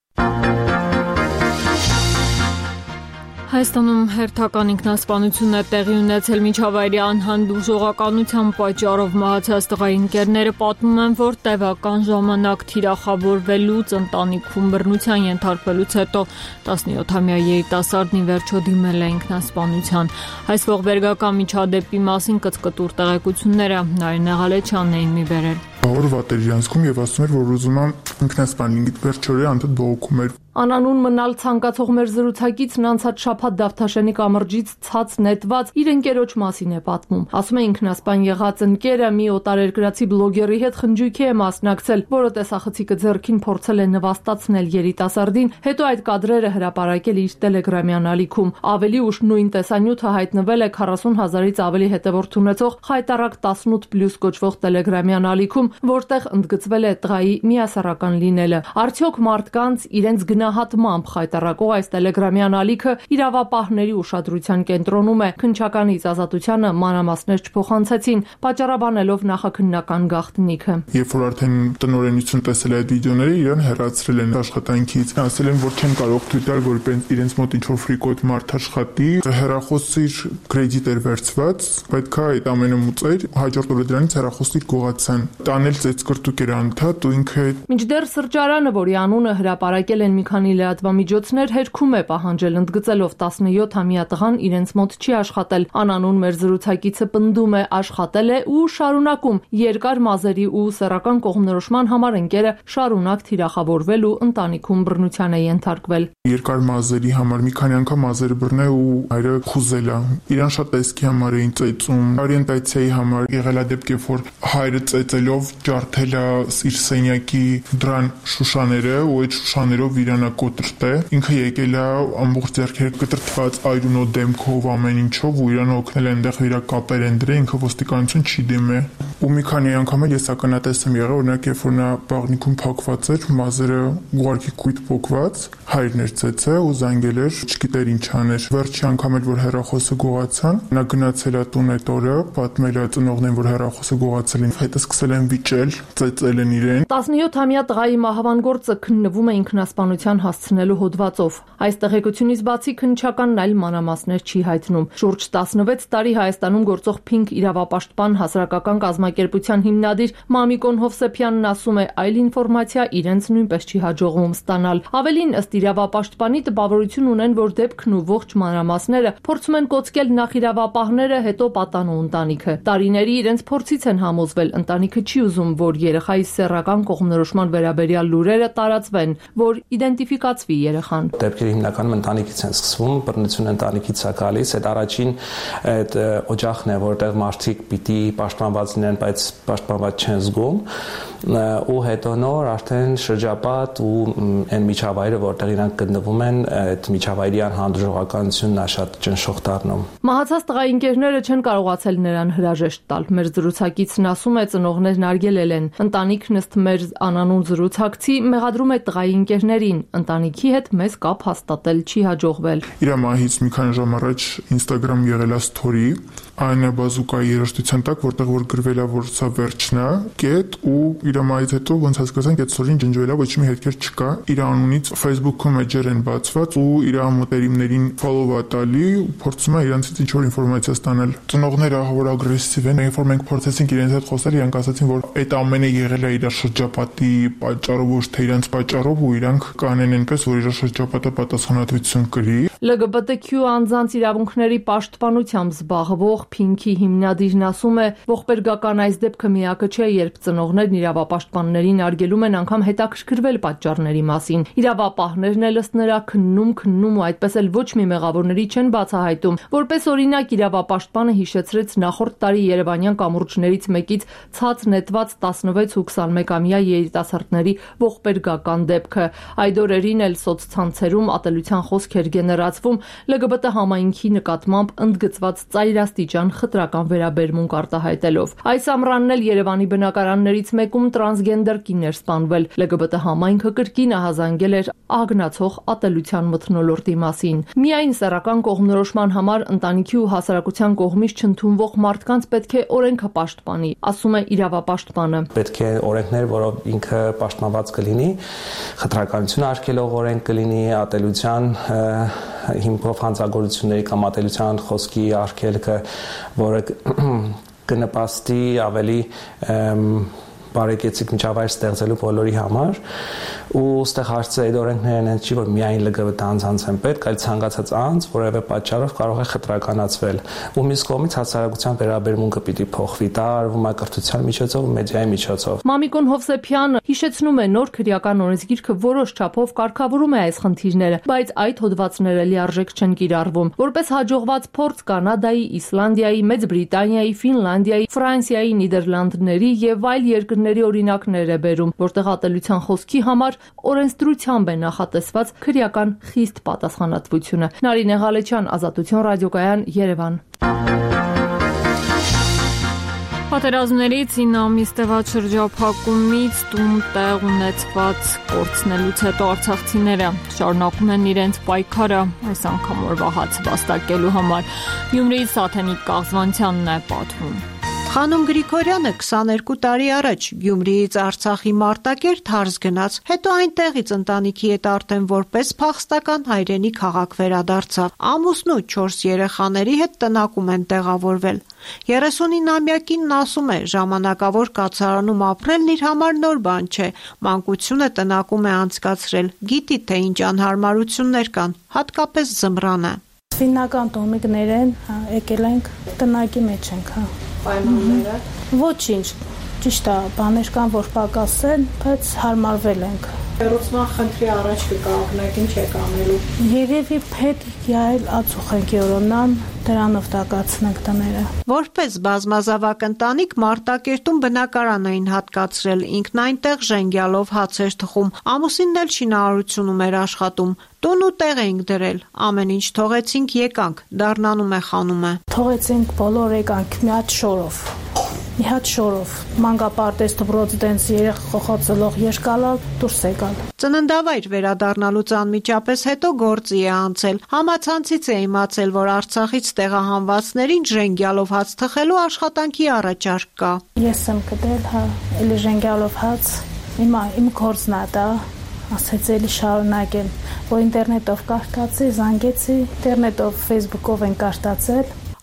Հայաստանում հերթական ինքնասպանություն է տեղի ունեցել միջավայրի անհանդուրժողականության պատճառով մահացած տղայի ընկերները պատմում են, որ տևական ժամանակ թիրախավորվելուց ընտանիքում բռնության ենթարկվելուց հետո տասնյոթամյա երիտասարդն ի վերջո դիմել է ինքնասպանության։ Այս ողբերգական միջադեպի մասին կծկտուր տեղեկությունները Նարինե Ղալեչյանն էին մի բերել։ Որ վատեր իրանցքում եւ ասում էր, որ ուզում եմ ինքնասպանել, վերջորը անդադ բողոքում էր։ Անանուն մնալ ցանկացող մեր զրուցակիցն անցած շաբաթ Դավթաշենի կամրջից ցած նետված իր ընկերոջ մասին է պատմում։ Ասում է ինքնասպան եղած ընկերը մի օտարերկրացի բլոգերի հետ խնջույքի է մասնակցել, որը տեսախցիկը ձեռքին փորձել է նվաստացնել երիտասարդին, հետո այդ կադրերը հրապարակել իր Telegram-յան ալիքում։ Ավելի ուշ նույն տեսանյութը հայտնվել է քառասուն հազարից ավելի հետևորդ ունեցող Խայտարակ տասնութ պլյուս կոչվող Telegram-յան ալիքում, որտեղ ընդգծվել է տղայի միասեռական լինելը։ Արդյոք մարդկանց իրենց գնահատմամբ խայտարակող այս Telegram-յան ալիքը իրավապահների ուշադրության կենտրոնում է։ Քննչականից Ազատությանը մանրամասներ չփոխանցեցին, պատճառաբանելով նախաքննական գաղտնիքը։ Երբ որ արդեն տնօրենություն տեսել է այդ վիդեոները, իրեն հեռացրել են աշխատանքից, ասել են, որ չեն կարող թույլ տալ, որ իրենց մոտ ինչ-որ ֆրիկոտ մարդ աշխատի, հեռախոսի կրեդիտ էր վերցված, պետք է այդ ամենը մուծեր, հաջորդ օրը դրանից հեռախոսի գողացան։ Տանել ծեծկրտուկ էր անդադ ու ինքը Մինչդեռ սրճարանը, որի անունը հրապարակել են մի քանի լրատվամիջոցներ, հերքում է պահանջել, ընդգծելով տասնյոթամյա տղան իրենց մոտ չի աշխատել։ Անանուն մեր զրուցակիցը պնդում է աշխատել է ու շարունակում երկար մազերի ու սեռական կողմնորոշման համար ընկերը շարունակ թիրախավորվել ու ընտանիքում բռնության է ենթարկվել։ Երկար մազերի համար մի քանի անգամ մազերը բռնել ու հայրը խուզել է։ Իրան շատ տեսքի համար էին ծեծում, օրիենտացիայի համար եղել է դեպք, որ հայրը ծեծելով ջարդել է իր սենյակի դրան շուշաները ու այդ շուշաներով իրան կոտրտե։ Ինքը եկել է ամբողջ ձեռքերը կտրտված այրունո դեմքով ամեն ինչով ու իրան օգնել է այնտեղ իր կապեր են դրել, ինքը ոստիկանություն չի դիմել։ Ու մի քանի անգամ էլ ես ականատես եմ եղել, օրինակ երբ որ նա բաղնիքում փակված էր, մազերը ուղարկի կույտ փոկված, հայրն էր ծեծել ու զանգել էր, չգիտեր ինչ աներ։ Վերջի անգամ էլ որ հեռախոսը գողացան, նա գնացել է տուն այդ օրը, պատմել է ծնողներին, որ հեռախոսը գողացել են, հետո սկսել են վիճել, ծեծել են իրեն։ տասնյոթամյա տղայի մահվան գործը քննվում է ինքնասպանության հասցնելու հոդվածով։ Այս տեղեկությունից բացի քննչականն այլ մանրամասներ չի հայտնում։ Շուրջ տասնվեց տարի Հայաստանում գործող Փինք իրավապաշտպան հասարակական կազմակերպ կազմակերպության հիմնադիր Մամիկոն Հովսեփյանն ասում է, այլ ինֆորմացիա իրենց նույնպես չի հաջողվում ստանալ։ Ավելին, ըստ իրավապաշտպանի, տպավորություն ունեն, որ դեպքն ու ողջ մանրամասները փորձում են կոծկել նախ իրավապահները, հետո պատանու ընտանիքը։ Տարիների իրենց փորձից են համոզվել, ընտանիքը չի ուզում, որ երեխայի սեռական կողմնորոշման վերաբերյալ լուրերը տարածվեն, որ իդենտիֆիկացվի երեխան։ Դեպքերը հիմնականում ընտանիքից են սկսվում, բռնությունը ընտանիքից է գալիս, այդ առաջին այդ օջախն է, որտեղ մարդիկ պիտի պաշտպանված լինեն, բայց պաշտպանված չեն զգում, ու հետո նոր արդեն շրջապատ ու այն միջավայրը, որտեղ իրանք գտնվում են, այդ միջավայրի անհանդուրժողականությունն է շատ ճնշող դառնում։ Մահացած տղայի ընկերները չեն կարողացել նրան հրաժեշտ տալ։ Մեր զրուցակիցն ասում է, ծնողներն արգելել են։ Ընտանիքն ըստ մեր անանուն զրուցակցի մեղադրում է տղայի ընկերներին։ Ընտանիքի հետ մեզ կապ հաստատել չի հաջողվել։ Իր մահից մի քանի ժամ առաջ Instagram եղել է story, Անա Բազուկայի երաժշտության տակ, որտեղ որ գրվել է, որ սա վերջն է, կետ ու իր մահից հետո ոնց հասկացանք, այդ story-ին ջնջվել է, ոչ մի հետքեր չկա։ Իր անունից Facebook-ում էջեր են բացված ու իր մտերիմներին follow-ա տալի, փորձում է իրանցից ինչ-որ ինֆորմացիա ստանալ։ Ծնողները որ ագրեսիվ են, երբ որ մենք փորձեցինք իրենց հետ խոսել, իրանք ասացին, որ այդ ամենը եղել է իր շրջապատի պատճառով, ոչ թե իրանց պատճառով, ու իրանք կանեն այնպես, որ իր շրջապատը պատասխանատվություն կրի։ L G B T Q անձանց իրավունքների պաշտպանությամբ զբաղվող Փինքի հիմնադիրն ասում է, ողբերգական այս դեպքը միակը չէ, երբ ծնողներն իրավապաշտպաններին արգելում են անգամ հետաքրքրվել պատճառների մասին։ Իրավապահներն էլ ըստ նրա քննում, քննում ու այդպես էլ ոչ մի մեղավորների չեն բացահայտում։ Որպես օրինակ, իրավապաշտպանը հիշեցրեց նախորդ տարի երևանյան կամուրջներից մեկից ցած նետված տասնվեց ու քսանմեկամյա երիտասարդների ողբերգական դեպքը։ Այդ օրերին էլ սոցցանցերում ատելության խոսք էր գեներացվում L G B T համայնքի նկատմամբ ընդգծված ծայրաստիճան խտրական վերաբերմունք արտահայտելով։ Այս ամռանն էլ Երևանի բնակարաններից մեկում տրանսգենդեր կիններ սպանվել։ L G B T համայնքը կրկին ահազանգել էր ագնացող ատելության մթնոլորտի մասին։ Միայն սեռական կողմնորոշման համար ընտանիքի ու հասարակության կողմից չընդունվող մարդկանց պետք է օրենքը պաշտպանի, ասում է իրավապաշտպանը։ Պետք է օրենքներ, որով ինքը պաշտպանված կլինի, խտրականություն արգելող օրենք կլինի, ատելության հիմքով հանցագործությունների կամ ատելության խոսքի արգելքը, որը կնպաստի ավելի բարեկեցիկ միջավայր ստեղծելու բոլորի համար, ու ստեղ հարցը այդ օրենքներն են չի, որ միայն L G B T անձանց են պետք, այլ ցանկացած անձ որևէ պատճառով կարող է խտրականացվել։ Ու մյուս կողմից հասարակության վերաբերմունքը պիտի փոխվի, դա արվում է կրթության միջոցով, մեդիայի միջոցով։ Մամիկոն Հովսեփյանը հիշեցնում է, նոր քրեական օրենսգիրքը որոշ չափով կարգավորում է այս խնդիրները, բայց այդ հոդվածները լիարժեք չեն կիրառվում։ Որպես հաջողված փորձ Կանադայի, Իսլանդիայի, Մեծ Բրիտանիայի, Ֆինլանդիայի, Ֆրանսիայի, Նիդերլանդների եւ այլ երկրների օրինակներ է բերում, որտեղ ատելության խոսքի համար օրենսդրությամբ է նախատեսված քրեական խիստ պատասխանատվությունը։ Նարինե Ղալեչյան, Ազատություն ռադիոկայան, Երևան։ Պատերազմներից ինը ամիս տևած շրջափակումից տուն տեղ ունեցված կորցնելուց հետո արցախցիները շարունակում են իրենց պայքարը, այս անգամ օրվա հացը վաստակելու համար։ Գյումրիի Սաթենիկ Կաղզվանցյանն է պատմում։ Խանոմ Գրիգորյանը քսաներկու տարի առաջ Գյումրիից Արցախի Մարտակերտ հարս գնաց, հետո այնտեղից ընտանիքի հետ արդեն որպես փախստական հայրենի քաղաք վերադարձավ։ Ամուսնու ու չորս երեխաների հետ տնակում են տեղավորվել։ երեսունինամյակինն ասում է, ժամանակավոր կացարանում ապրելն իր համար նոր բան չէ, մանկությունը տնակում է անցկացրել, գիտի թե ինչ անհարմարություններ կան, հատկապես ձմռանը։ Ֆիննական տոմիկներ են, եկել ենք տնակի մեջ ենք, հա։ Պայմանները։ Ոչինչ, ճիշտ է, բաներ կան, որ պակաս են, բայց հարմարվել ենք։ Հեռացման խնդրի առաջ կկանգնեք, ինչ եք անելու։ Երևի պետք է այլ ածուխ ենք յորոնան, դրանով տակացնենք տները։ Որպես բազմազավակ ընտանիք Մարտակերտում բնակարան էին հատկացրել, ինքն այնտեղ ժենգյալով հաց էր թխում, ամուսինն էլ շինարարությունում էր աշխատում։ Տուն ու տեղ էինք դրել, ամեն ինչ թողեցինք, եկանք, դառնանում է խանումը։ Թողեցինք բոլոր եկանք մի հատ շորով։ Մի հատ շորով, մանկապարտեզ դպրոց դենց երեխ խոխացելով երկալալ դուրս եկալ։ Ծննդավայր վերադառնալուց անմիջապես հետո գործի է անցել։ Համացանցից է իմացել, որ Արցախից տեղահանվածներին ժենգյալով հաց թխելու աշխատանքի առաջարկ կա։ Ես եմ գտել, հա, էլի ժենգյալով հաց, հիմա իմ գործն է դա, ասեց էլի շարունակել, որ ինտերնետով կարտացի, զանգեցի, ինտերնետով, Facebook-ով են կարտացել։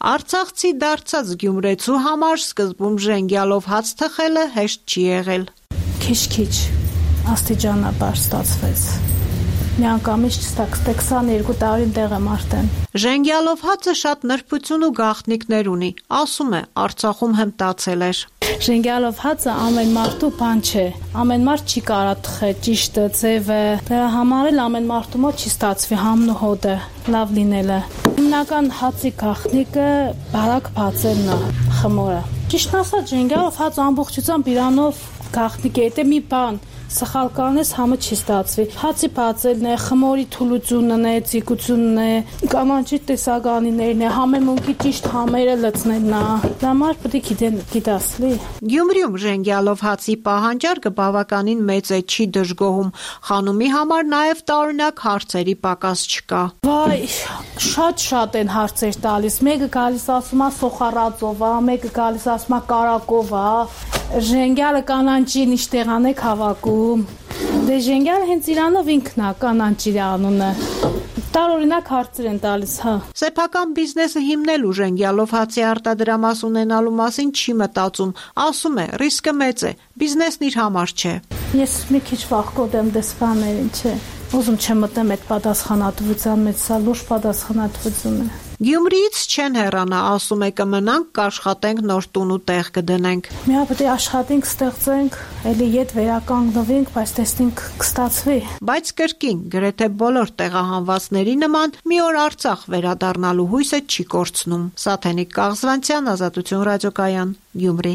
Արցախցի դարձած գյումրեցու համար սկզբում ժենգյալով հաց թխելը հեշտ չի եղել։ Քիչ-քիչ աստիճանաբար ստացվեց։ Միանգամից չստացվեց, քսաներկու տարին տեղ եմ արդեն։ Ժենգյալով հացը շատ նրբություն ու գաղտնիքներ ունի, ասում է, Արցախում հմտացել էր։ Ժենգյալով հացը ամեն մարդու բան չէ։ Ամեն մարդ չի կարա թխել ճիշտը, ձևը։ Դրա համար էլ ամեն մարդու մոտ չի ստացվի համն ու հոդը լավ լինելը։ Հիմնական հացի գաղտնիքը բարակ բացելն է, խմորը։ Ճիշտն ասած, ժենգյալով հաց ամբողջությամբ իրանով գաղտնիք է, դա մի բան սխալ կանես համը չի ստացվի։ Հացի բացելն է, խմորի թուլությունն է, ծիկությունն է, կանանչի տեսականիներն է, համեմունքի ճիշտ համերը լցնելն է։ Դա համար պետք է գիտասլի։ Գյումրիում ժենգյալով հացի պահանջարկը բավականին մեծ է, չի դժգոհում։ Խանումի համար նաև տարօրինակ հարցերի պակաս չկա։ Վայ, շատ-շատ են հարցեր տալիս։ Մեկը գալիս ասում է սոխարածով, մեկը գալիս ասում է կարակով, ժենգյալը կանանչին իշտեղան եք հավաքում։ Դե ժենգյալը հենց իրանով ինքն է կանանչի անունը։ Տարօրինակ հարցեր են տալիս, հա։ Սեփական բիզնեսը հիմնելու ժենգյալով հացի արտադրամաս ունենալու մասին չի մտածում, ասում է, ռիսկը մեծ է, բիզնեսն իր համար չէ։ Ես մի քիչ վախկոտ եմ դες բաներին, չէ։ Ուզում չեմ մտեմ այդ պատասխանատվության մեջ, սա լուրջ պատասխանատվություն է։ Գյումրիից չեն հեռանա, ասում է, կմնանք, կաշխատենք, նոր տուն ու տեղ կդնենք։ Մի հատ պետք է աշխատենք, ստեղծենք, էլի ետ վերականգնվենք, բայց տեսնենք կստացվի։ Բայց կրկին, գրեթե բոլոր տեղահանվածների նման, մի օր Արցախ վերադառնալու հույսը չի կորցնում։ Սաթենիկ Կաղզվանցյան, Ազատություն ռադիոկայան, Գյումրի։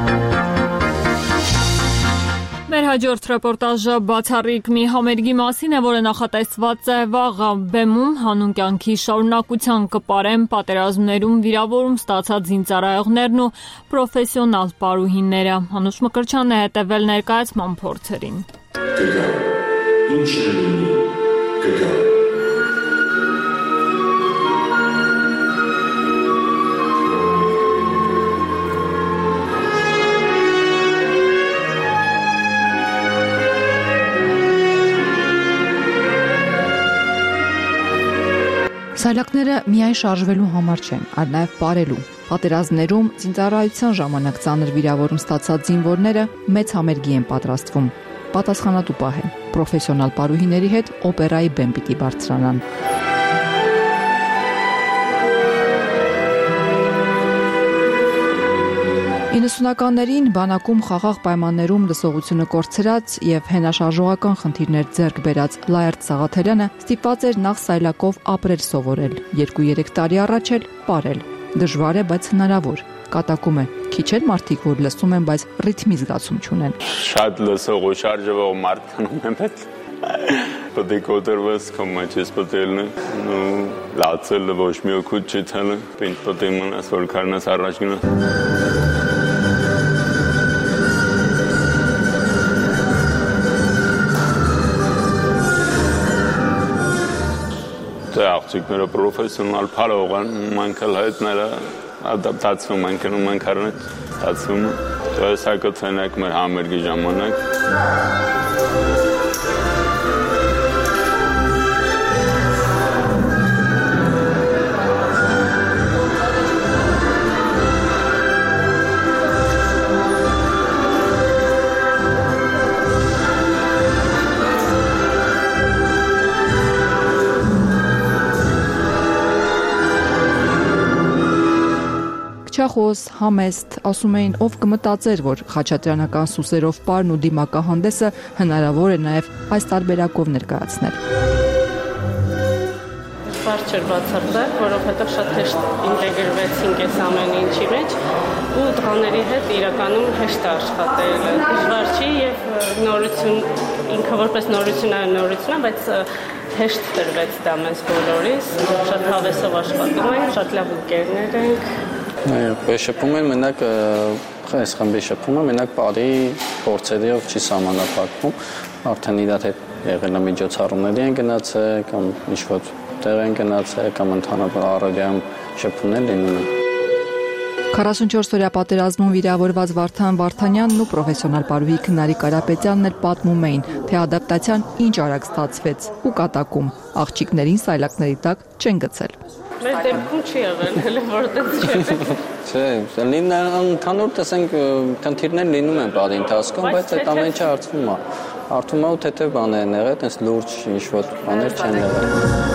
Մեր հաջորդ ռեպորտաժը բացառիկ մի համերգի մասին է, որը նախատեսված է վաղը բեմում հանուն կյանքի շարունակության կպարեն պատերազմներում վիրավորում ստացած զինծառայողներն ու պրոֆեսիոնալ պարուհիները։ Անուշ Մկրտչյանն է հետևել ներկայացման փորձերին։ Կգա, ինչ լինի, կգա։ Սայլակները միայն շարժվելու համար չեն, այլ նաև պարելու։ Պատերազմներում զինծառայության ժամանակ ծանր վիրավորում ստացած զինվորները մեծ համերգի են պատրաստվում։ Պատասխանատու պահ են։ Պրոֆեսիոնալ պարուհիների հետ օպերայի բեմ պիտի բարձրանան։ իննսունականներին բանակում խաղաղ պայմաններում լսողությունը կորցրած եւ հենաշարժողական խնդիրներ ձեռք բերած Լայարդ Սաղաթելյանը ստիպված էր նախ սայլակով ապրել սովորել, երկու-երեք տարի առաջ էլ պարել։ Դժվար է, բայց հնարավոր։ Կատակում է, քիչ էլ մարդիկ, որ լսում են, բայց ռիթմի զգացում չունեն։ Շատ լսող ու շարժվող մարդանում եմ, բայց պետք է կոտրվես քո մեջ պատելն ու լացելը ոչ մի օգուտ չի թելը, ինձ պետք է մնաս, որ կարնաս առաջ գնաս։ Աղջիկները պրոֆեսիոնալ պարող են, մենք էլ հետները ադապտացվում ենք, մենք արնეთ ստացվում, դες հակը թենեք մեր համերգի ժամանակ։ Չախոս, համեստ, ասում էին, ով կմտածեր, որ խաչատրյանական սուսերով պարն ու դիմակահանդեսը հնարավոր է նաև այս տարբերակով ներկայացնել։ Դժվար չէր բացատրել, որովհետև շատ հեշտ ինտեգրվեցինք այս ամեն ինչի մեջ ու տղաների հետ իրականում հեշտ աշխատել։ Դժվար չի եւ նորություն, ինքը որպես նորություն է, նորություն է, բայց հեշտ տրվեց դա մեզ բոլորիս, շատ հավեսով աշխատում ենք, շատ լավ ընկերներ ենք։ Բեշեփում են մենակ այս խմբի շփումը մենակ բարի փորձերով չի սահմանափակվում, արդեն իրար հետ եղել է միջոցառումների են գնացել կամ ինչ-որ տեղ են գնացել կամ ընդհանրապես առօրյայում շփումներ լինում են։ քառասունչորս-օրյա պատերազմում վիրավորված Վարդան Վարդանյանն ու պրոֆեսիոնալ պարուհի Քնարի Կարապետյանն էլ պատմում էին, թե ադապտացիան ինչ արագ ստացվեց ու կատակում աղջիկներին սայլակների տակ չեն գցել։ Մեր դեպքում չի եղել, հələ որտեղ չէ։ Չէ, լինեն ընդհանուր տեսենք քննիներ լինում են բանի ընթացքում, բայց այդ ամեն ինչը հարցվում է։ Հարցվում է ու թեթև բաներ են եղել, այնպես լուրջ ինչ-որ բաներ չեն եղել։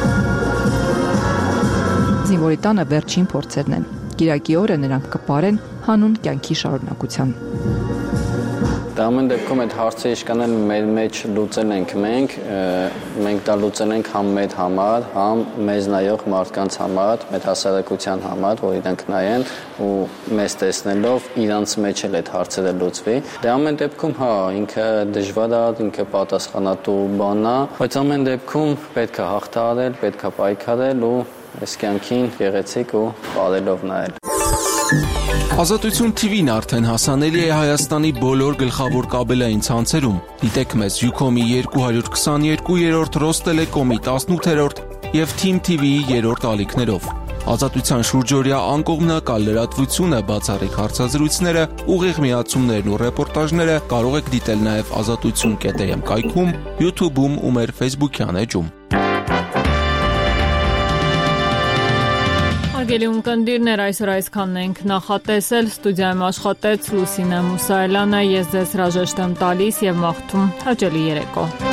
Զինվորի տանը վերջին փորձերն են։ Կիրակի օրը նրանք կպարեն հանուն կյանքի շարունակության։ Դա ամեն դեպքում այդ հարցը իշկանել մեր մեջ լուծել ենք մենք, մենք դա լուծել ենք համ մեր համար, համ մեզ նայող մարդկանց համար, մեր հասարակության համար, որ իրանք նայեն ու մեզ տեսնելով իրանց մեջ էլ այդ հարցերը լուծվի։ Դե ամեն դեպքում հա, ինքը դժվար է, ինքը պատասխանատու բան է, բայց ամեն դեպքում պետք է հաղթահարել, պետք է պայքարել ու այս կյանքին գեղեցիկ ու բարելով նայել։ Ազատություն Թի Վին արդեն հասանելի է Հայաստանի բոլոր գլխավոր կաբելային ցանցերում։ Դիտեք մեզ Յուքոմի երկու հարյուր քսաներկու, Ռոստելեկոմի տասնութերորդ եւ Թիմ Թի Վիի երրորդ ալիքներով։ Ազատության շուրջօրյա անկողմնակալ լրատվությունը, բացառիկ հարցազրույցները, ուղիղ միացումներն ու ռեպորտաժները կարող եք դիտել նաեւ ազատություն կետ էմ կայքում, YouTube-ում ու մեր Facebook-յան էջում։ Հարգելի ունկնդիրներ, այսօր այսքանն ենք նախատեսել, ստուդիայում աշխատեց Լուսինե Մուսայելյանը, ես ձեզ հրաժեշտ եմ տալիս եւ մաղթում հաճելի երեկո։